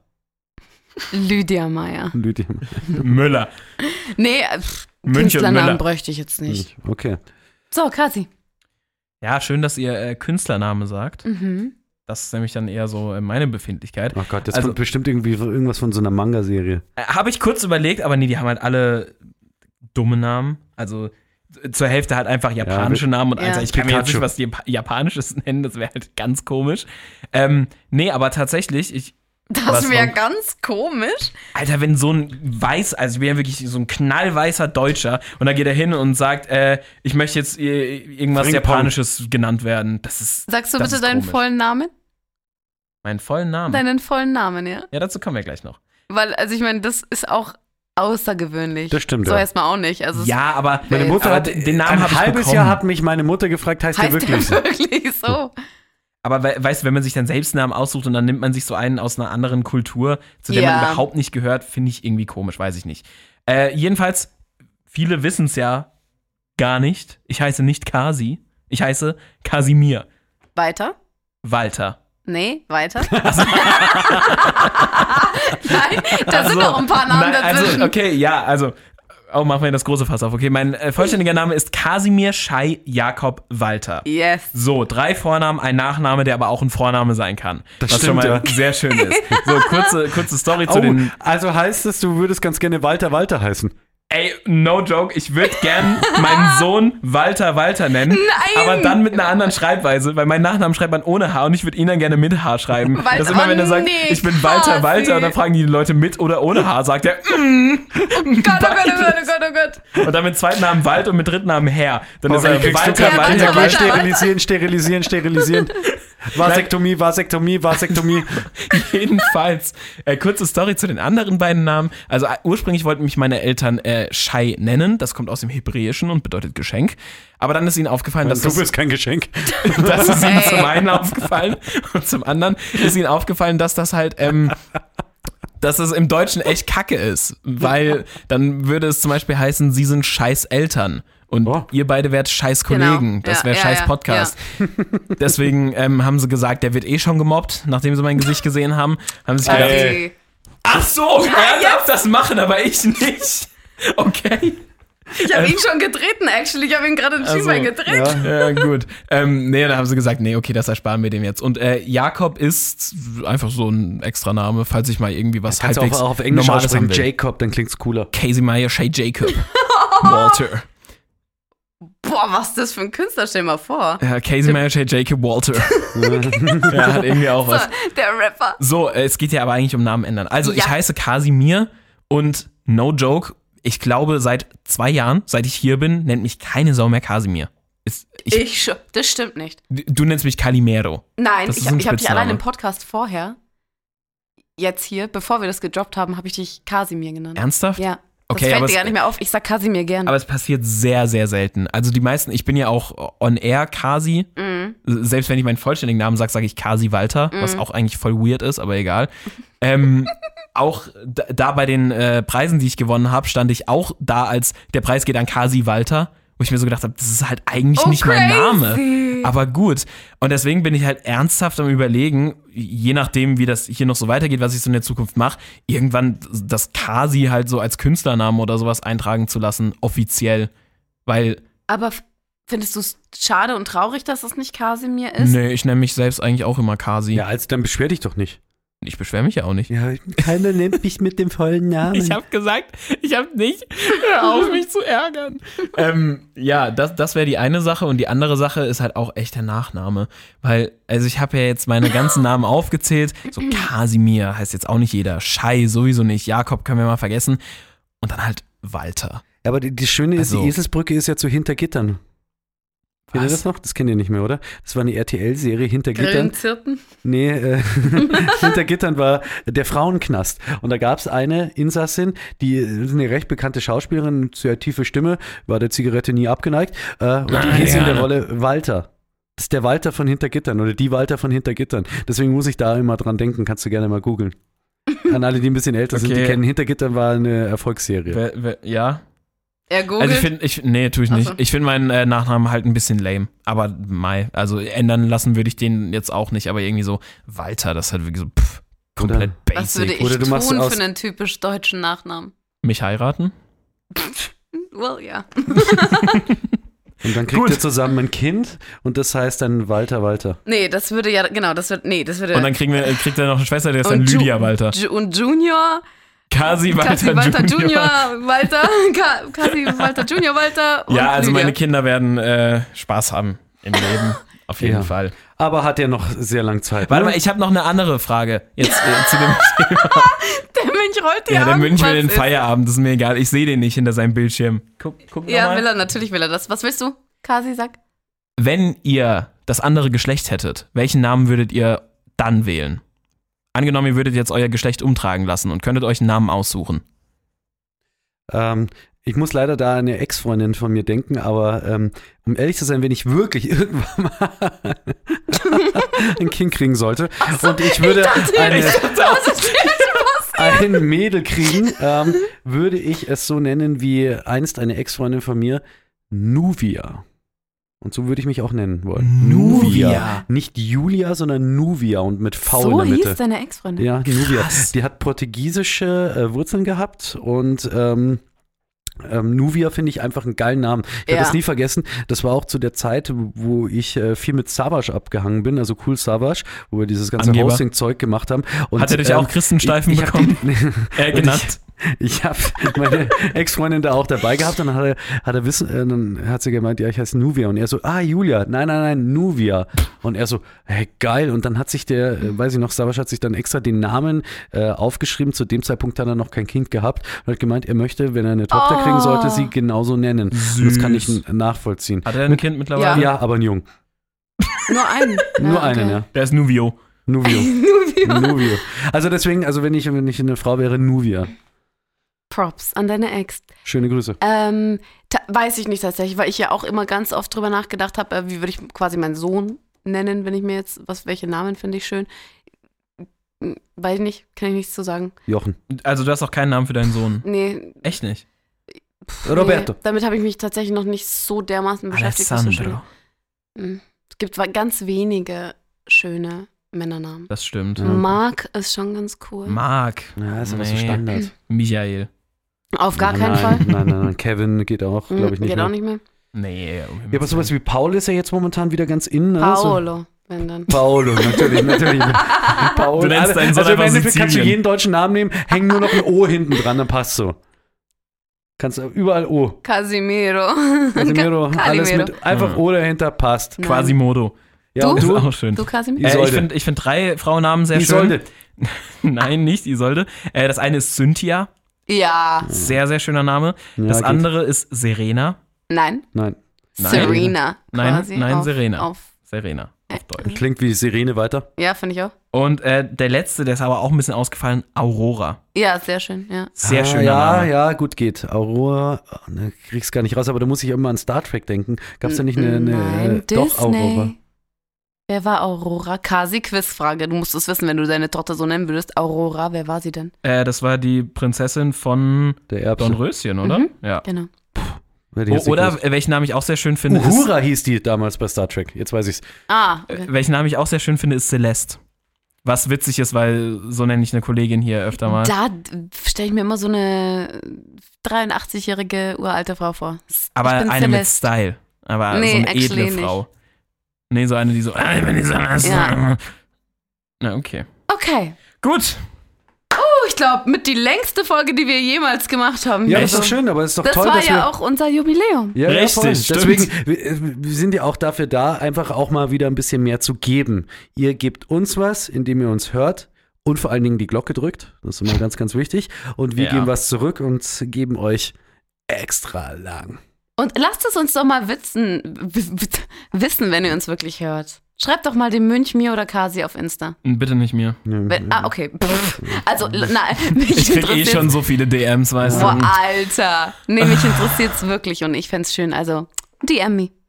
S3: Lydia Meier.
S2: Lydia.
S4: Müller.
S3: Nee, äh, pff,
S4: München
S3: Künstlernamen
S4: Müller.
S3: bräuchte ich jetzt nicht.
S2: Okay.
S3: So, Kasi.
S4: Ja, schön, dass ihr äh, Künstlername sagt.
S3: Mhm.
S4: Das ist nämlich dann eher so äh, meine Befindlichkeit.
S2: Oh Gott, das
S4: Also-
S2: kommt bestimmt irgendwie so- irgendwas von so einer Manga-Serie.
S4: Äh, Habe ich kurz überlegt, aber nee, die haben halt alle dumme Namen. Also äh, zur Hälfte halt einfach japanische Namen und
S3: Ja.
S4: eins. Ich kann mir jetzt
S2: Pikachu.
S4: nicht was Jap Japanisches nennen, das wäre halt ganz komisch. Ähm, nee, aber tatsächlich, ich,
S3: Das
S4: Was
S3: wäre
S4: von-
S3: ganz komisch.
S4: Alter, wenn so ein weiß, also wäre wirklich so ein knallweißer Deutscher und da geht er hin und sagt, äh, ich möchte jetzt äh, irgendwas
S2: Frimpong.
S4: Japanisches genannt werden. Das ist
S3: Sagst du
S4: das
S3: bitte
S4: ist
S3: deinen
S4: komisch.
S3: vollen Namen?
S4: Meinen vollen Namen.
S3: Deinen vollen Namen, ja.
S4: Ja, dazu kommen wir gleich noch.
S3: Weil, also ich meine, das ist auch außergewöhnlich.
S2: Das stimmt,
S3: So
S2: ja.
S3: erstmal auch nicht. Also es
S4: Ja, aber
S2: Meine Mutter
S4: aber
S2: hat
S4: den den Namen
S2: ein
S4: habe ich
S2: halbes
S4: bekommen.
S2: Jahr hat mich meine Mutter gefragt, heißt,
S3: heißt
S2: der wirklich so?
S3: der wirklich so?
S4: Aber we weißt du, wenn man sich dann selbst einen Namen aussucht und dann nimmt man sich so einen aus einer anderen Kultur, zu der
S3: Ja.
S4: man überhaupt nicht gehört, finde ich irgendwie komisch, weiß ich nicht. Äh, jedenfalls, viele wissen es ja gar nicht. Ich heiße nicht Kasi, ich heiße Kasimir
S3: Weiter?
S4: Walter.
S3: Nee, weiter? Nein, da sind
S4: Ach so.
S3: noch ein paar Namen
S4: Nein,
S3: dazwischen.
S4: Also, okay, ja, also, oh, machen wir das große Fass auf. Okay, mein äh, vollständiger Name ist Kasimir Schei Jakob Walter.
S3: Yes.
S4: So, drei Vornamen, ein Nachname, der aber auch ein Vorname sein kann.
S2: Das
S4: was schon
S2: stimmt,
S4: mal
S2: ja.
S4: sehr schön ist. So, kurze, kurze Story zu
S2: Oh,
S4: den.
S2: also heißt es, du würdest ganz gerne Walter Walter heißen?
S4: Ey, no joke, ich würde gern meinen Sohn Walter Walter nennen,
S3: Nein.
S4: aber dann mit einer anderen Schreibweise, weil meinen Nachnamen schreibt man ohne H und ich würde ihn dann gerne mit H schreiben.
S3: Weil-
S4: das ist immer, wenn er
S3: oh
S4: sagt,
S3: nee,
S4: ich bin Walter
S3: Kasi.
S4: Walter und dann fragen die Leute mit oder ohne H, sagt er, mm,
S3: Gott, oh Gott, oh Gott, oh Gott, oh Gott.
S4: und dann mit zweiten Namen Wald und mit dritten Namen Herr. Dann ist er
S2: kriegst du
S4: Walter
S2: keinen
S4: Walter
S3: Walter,
S2: Walter,
S3: Walter.
S2: sterilisieren, sterilisieren, sterilisieren. Vasektomie, Vasektomie, Vasektomie.
S4: Jedenfalls, äh, kurze Story zu den anderen beiden Namen. Also äh, ursprünglich wollten mich meine Eltern äh, Shai nennen. Das kommt aus dem Hebräischen und bedeutet Geschenk. Aber dann ist ihnen aufgefallen, dass
S2: Du
S4: das,
S2: bist kein Geschenk.
S4: das ist ihnen
S3: Ey.
S4: zum einen aufgefallen und zum anderen ist ihnen aufgefallen, dass das halt ähm, dass es im Deutschen echt kacke ist. Weil dann würde es zum Beispiel heißen, sie sind scheiß Eltern. Und
S2: Oh.
S4: ihr beide wärt scheiß Kollegen.
S3: Genau.
S4: Das
S3: Ja,
S4: wäre
S3: ja,
S4: scheiß
S3: ja,
S4: Podcast. Deswegen ähm, haben sie gesagt, der wird eh schon gemobbt, nachdem sie mein Gesicht gesehen haben. Haben sie sich gedacht,
S3: Ey.
S4: ach so, er darf das machen, aber ich nicht. Okay.
S3: Ich habe ihn schon getreten, actually. Ich habe ihn gerade in den
S4: Also,
S3: Schienbein getreten.
S4: Ja, gut. Ähm, nee, dann haben sie gesagt, nee, okay, das ersparen wir dem jetzt. Und äh, Jakob ist einfach so ein Extraname, falls ich mal irgendwie was
S2: Kannst du
S4: halbwegs
S2: auch auf Englisch
S4: Normales
S2: aussprechen,
S4: haben will.
S2: Jacob, dann klingt's cooler.
S4: Casey Meyer, Shay Jacob. Walter.
S3: Boah, was ist das für ein Künstler? Stell dir mal vor.
S4: Ja, Casey Meyer, Shay Jacob, Walter. Ja, hat irgendwie auch
S3: So,
S4: was.
S3: der Rapper.
S4: So, äh, es geht ja aber eigentlich um Namen ändern. Also,
S3: Ja.
S4: ich heiße Kasimir und no joke, ich glaube, seit zwei Jahren, seit ich hier bin, nennt mich keine Sau mehr Kasimir. Ist, ich,
S3: Ich, sch- das stimmt nicht.
S4: du nennst mich Calimero.
S3: Nein,
S4: Das
S3: ich,
S4: ist ein
S3: ich habe dich
S4: Spitzname.
S3: allein im Podcast vorher, jetzt hier, bevor wir das gedroppt haben, habe ich dich Kasimir genannt.
S4: Ernsthaft?
S3: Ja.
S4: Okay,
S3: das fällt
S4: aber
S3: dir
S4: es-
S3: gar nicht mehr auf. Ich sag Kasimir gerne.
S4: Aber es passiert sehr, sehr selten. Also die meisten, ich bin ja auch on-air Kasi.
S3: Mhm.
S4: Selbst wenn ich meinen vollständigen Namen sage, sage ich Kasi Walter, was auch eigentlich voll weird ist, aber egal. ähm, auch da, da bei den äh, Preisen, die ich gewonnen habe, stand ich auch da als, der Preis geht an Kasi Walter, wo ich mir so gedacht habe, das ist halt eigentlich
S3: Oh,
S4: nicht mein
S3: crazy.
S4: Name. Aber gut. Und deswegen bin ich halt ernsthaft am Überlegen, je nachdem, wie das hier noch so weitergeht, was ich so in der Zukunft mache, irgendwann das Kasi halt so als Künstlernamen oder sowas eintragen zu lassen, offiziell. Weil,
S3: Aber f- findest du es schade und traurig, dass es nicht Kasimir ist?
S4: nee, ich nenne mich selbst eigentlich auch immer Kasi.
S2: Ja, also dann beschwer dich doch nicht.
S4: Ich beschwere mich ja auch nicht.
S2: Ja, keiner nennt mich mit dem vollen Namen.
S4: Ich habe gesagt, ich habe nicht, hör auf mich zu ärgern. ähm, ja, das, das wäre die eine Sache und die andere Sache ist halt auch echt der Nachname, weil, also ich habe ja jetzt meine ganzen Namen aufgezählt, so Kasimir heißt jetzt auch nicht jeder, Shai sowieso nicht, Jakob können wir mal vergessen und dann halt Walter.
S2: Aber die, die Schöne ist,
S4: Also-
S2: die Eselsbrücke ist ja zu Hintergittern. Kennt ihr
S4: Was?
S2: das noch? Das kennt ihr nicht mehr, oder? Das war eine R T L-Serie, Hintergittern.
S3: Grillenzirpen?
S2: Nee, äh, Hintergittern war der Frauenknast. Und da gab es eine Insassin, die ist eine recht bekannte Schauspielerin, sehr tiefe Stimme, war der Zigarette nie abgeneigt. Äh, und die
S4: Ah,
S2: hieß in
S4: ja.
S2: der Rolle Walter. Das ist der Walter von Hintergittern oder die Walter von Hintergittern. Deswegen muss ich da immer dran denken, kannst du gerne mal googeln. An alle, die ein bisschen älter sind, die
S4: Okay.
S2: kennen, Hintergittern war eine Erfolgsserie.
S4: Wer, wer, ja?
S3: Er googelt.
S4: Also ich finde, ich, nee, tue ich
S3: Ach
S4: nicht.
S3: so.
S4: Ich finde meinen äh, Nachnamen halt ein bisschen lame. Aber Mai, also ändern lassen würde ich den jetzt auch nicht. Aber irgendwie so Walter, das ist halt wirklich so pff, komplett
S3: Was würde
S4: basic.
S3: ich
S2: Oder du machst
S3: tun
S2: aus-
S3: für einen typisch deutschen Nachnamen?
S4: Mich heiraten?
S3: Well, ja.
S2: Und dann kriegt
S4: Gut.
S2: ihr zusammen ein Kind und das heißt dann Walter Walter.
S3: Nee, das würde ja, genau, das wird, nee, das würde.
S4: Und dann kriegen wir, kriegt er noch eine Schwester, der ist dann
S3: Und Ju-
S4: Lydia Walter.
S3: Ju- und Junior,
S4: Kasi Walter,
S3: Kasi Walter
S4: Junior.
S3: Junior, Walter, Ka- Kasi Walter Junior Walter und
S4: Ja, also
S3: Lydia.
S4: meine Kinder werden äh, Spaß haben im Leben. Auf jeden
S2: Ja.
S4: Fall.
S2: Aber hat ja noch sehr lang Zeit.
S4: Warte
S2: ne?
S4: mal, ich habe noch eine andere Frage. Jetzt äh, zu dem
S3: Der Mönch rollt die
S4: Ja, der
S3: Augen,
S4: Mönch will
S3: was
S4: den
S3: ist?
S4: Feierabend, das ist mir egal. Ich sehe den nicht hinter seinem Bildschirm. Guck, guck
S3: Ja,
S4: noch
S3: will
S4: mal.
S3: er, natürlich will er das. Was willst du, Kasi, sag?
S4: Wenn ihr das andere Geschlecht hättet, welchen Namen würdet ihr dann wählen? Angenommen, ihr würdet jetzt euer Geschlecht umtragen lassen und könntet euch einen Namen aussuchen.
S2: Ähm, ich muss leider da an eine Ex-Freundin von mir denken, aber ähm, um ehrlich zu sein, wenn ich wirklich irgendwann mal ein Kind kriegen sollte und ich würde eine, ein Mädel kriegen, ähm, würde ich es so nennen wie einst eine Ex-Freundin von mir, Nuvia. Und so würde ich mich auch nennen wollen.
S4: Nuvia.
S2: Nicht Julia, sondern Nuvia und mit V
S3: So
S2: in der Mitte.
S3: hieß deine Ex-Freundin.
S2: Ja, Nubia.
S4: Krass.
S2: Die hat portugiesische äh, Wurzeln gehabt und ähm, ähm, Nuvia finde ich einfach einen geilen Namen. Ich werde
S3: Ja.
S2: das nie vergessen. Das war auch zu der Zeit, wo ich äh, viel mit Savage abgehangen bin, also Cool Savage, wo wir dieses ganze
S4: Angeber.
S2: Hosting-Zeug gemacht haben. Und,
S4: Hat er dich
S2: ähm,
S4: auch Christensteifen
S2: ich, ich hab
S4: bekommen?
S2: Die,
S4: Äh,
S2: Und
S4: genannt.
S2: Ich habe meine Ex-Freundin da auch dabei gehabt und dann hat er, hat er wissen, äh, dann hat sie gemeint, ja, ich heiße Nuvia. Und er so, ah, Julia, nein, nein, nein, Nuvia. Und er so, hey, geil. Und dann hat sich der, äh, weiß ich noch, Savasch hat sich dann extra den Namen äh, aufgeschrieben. Zu dem Zeitpunkt hat er noch kein Kind gehabt und hat gemeint, er möchte, wenn er eine Tochter
S3: Oh.
S2: kriegen sollte, sie genauso nennen.
S4: Süß.
S2: Und das kann ich n- nachvollziehen.
S4: Hat er ein Kind mittlerweile?
S2: Ja, aber ein Jung.
S3: Nur einen.
S2: Nur
S3: Ja,
S2: einen,
S3: okay.
S2: ja.
S4: Der ist Nuvio.
S2: Nuvio.
S3: Nuvia.
S2: Nuvio. Also deswegen, also wenn ich, wenn ich eine Frau wäre, Nuvia.
S3: Props an deine Ex.
S2: Schöne Grüße.
S3: Ähm, ta- weiß ich nicht tatsächlich, weil ich ja auch immer ganz oft drüber nachgedacht habe, äh, wie würde ich quasi meinen Sohn nennen, wenn ich mir jetzt, was, welche Namen finde ich schön. Hm, Weiß ich nicht, kann ich nichts zu sagen.
S2: Jochen.
S4: Also du hast auch keinen Namen für deinen Sohn.
S3: Nee,
S4: Echt nicht?
S3: pff,
S2: Roberto.
S3: Nee, damit habe ich mich tatsächlich noch nicht so dermaßen beschäftigt. was so
S4: Alessandro.
S3: schön- Hm. Es gibt wa- ganz wenige schöne Männernamen.
S4: Das stimmt.
S2: Ja.
S3: Mark ist schon ganz cool.
S4: Mark.
S2: Ja, ist aber so
S4: Nee.
S2: Standard.
S4: Michael.
S3: Auf gar
S2: nein,
S3: keinen
S2: nein,
S3: Fall.
S2: Nein, nein, nein. Kevin geht auch,
S3: Hm,
S2: glaube ich, nicht
S3: Geht
S2: mehr.
S3: auch nicht mehr.
S4: Nee.
S2: Ja, aber sowas wie Paul ist ja jetzt momentan wieder ganz in. Ne? So-
S3: Paolo, wenn dann.
S2: Paolo, natürlich, natürlich. Paul.
S4: Du nennst deinen Sohn
S2: also im
S4: einfach
S2: Endeffekt kannst du
S4: Sizilien.
S2: jeden deutschen Namen nehmen, häng nur noch ein O hinten dran, dann passt so. Kannst du überall O.
S3: Casimiro.
S2: Casimiro,
S3: Ka-
S2: alles
S3: Calimero.
S2: mit einfach
S4: Ja.
S2: O dahinter passt.
S3: Nein.
S4: Quasimodo.
S2: Ja,
S3: Du?
S2: und
S4: Ist
S2: du?
S4: auch schön.
S3: Du Casimiro?
S4: Äh, ich
S2: Isolde.
S4: finde ich find drei Frauennamen sehr
S2: Isolde.
S4: schön. Nein, nicht Isolde. Äh, das eine ist Cynthia.
S3: Ja.
S4: Sehr, sehr schöner Name.
S2: Ja,
S4: das
S2: geht.
S4: andere ist Serena.
S3: Nein.
S2: Nein,
S4: Nein.
S3: Serena.
S4: Nein,
S3: quasi
S4: nein,
S3: auf,
S4: Serena.
S3: Auf,
S4: Serena auf Deutsch.
S2: klingt wie Sirene weiter.
S3: ja, finde ich auch.
S4: Und äh, der letzte, der ist aber auch ein bisschen ausgefallen, Aurora.
S3: Ja, sehr schön, ja.
S4: Sehr
S2: ah,
S4: schöner
S2: ja,
S4: Name.
S2: Ja, gut geht. Aurora, oh, ne, krieg's gar nicht raus, aber da muss ich immer an Star Trek denken. Gab's da nicht eine, eine
S3: Nein,
S2: äh, doch Aurora?
S3: Disney. Wer war Aurora? Kasi, Quizfrage. Du musst es wissen, wenn du deine Tochter so nennen würdest. Aurora, wer war sie denn?
S4: Äh, das war die Prinzessin von
S2: Der Erbse.
S4: Dornröschen, oder?
S3: Mhm.
S4: Ja.
S3: Genau.
S2: Hätte ich
S4: O
S2: jetzt nicht
S4: oder
S2: gewusst.
S4: äh, welchen Namen ich auch sehr schön finde, ist,
S2: Uhura hieß die damals bei Star Trek. Jetzt weiß ich's.
S3: Ah,
S4: äh,
S3: okay.
S4: welchen Namen ich auch sehr schön finde, ist Celeste. Was witzig ist, weil so nenne ich eine Kollegin hier öfter mal.
S3: Da stelle ich mir immer so eine dreiundachtzigjährige uralte Frau vor.
S4: Aber
S3: ich bin
S4: eine mit
S3: Celeste.
S4: Style. Aber
S3: Nee,
S4: so eine
S3: actually
S4: edle
S3: nicht.
S4: Frau. Nee, so eine, die so, "Ah, ich bin die Celeste."
S3: Ja.
S4: Na, okay.
S3: Okay.
S4: Gut.
S3: Oh, ich glaube, mit die längste Folge, die wir jemals gemacht haben.
S2: Ja,
S4: Echt?
S2: das ist doch schön, aber es ist doch
S3: Das
S2: toll,
S3: war
S2: dass
S3: ja
S2: wir...
S3: auch unser Jubiläum.
S2: Ja, ja,
S4: Richtig,
S2: voll.
S4: stimmt.
S2: Deswegen, wir, wir sind ja auch dafür da, einfach auch mal wieder ein bisschen mehr zu geben. Ihr gebt uns was, indem ihr uns hört und vor allen Dingen die Glocke drückt. Das ist immer ganz, ganz wichtig. Und wir
S4: Ja.
S2: geben was zurück und geben euch extra lang.
S3: Und lasst es uns doch mal wissen, w- w- wissen, wenn ihr uns wirklich hört. Schreibt doch mal dem Münch, mir oder Kasi auf Insta.
S4: Bitte nicht mir.
S3: Wenn, ah, okay. Pff. Also, l- na, mich
S4: Ich krieg eh
S3: interessiert's-
S4: schon so viele D Ms, weißt
S3: Boah,
S4: du.
S3: Alter. Nee, mich interessiert's wirklich und ich fänd's schön. Also, D M me.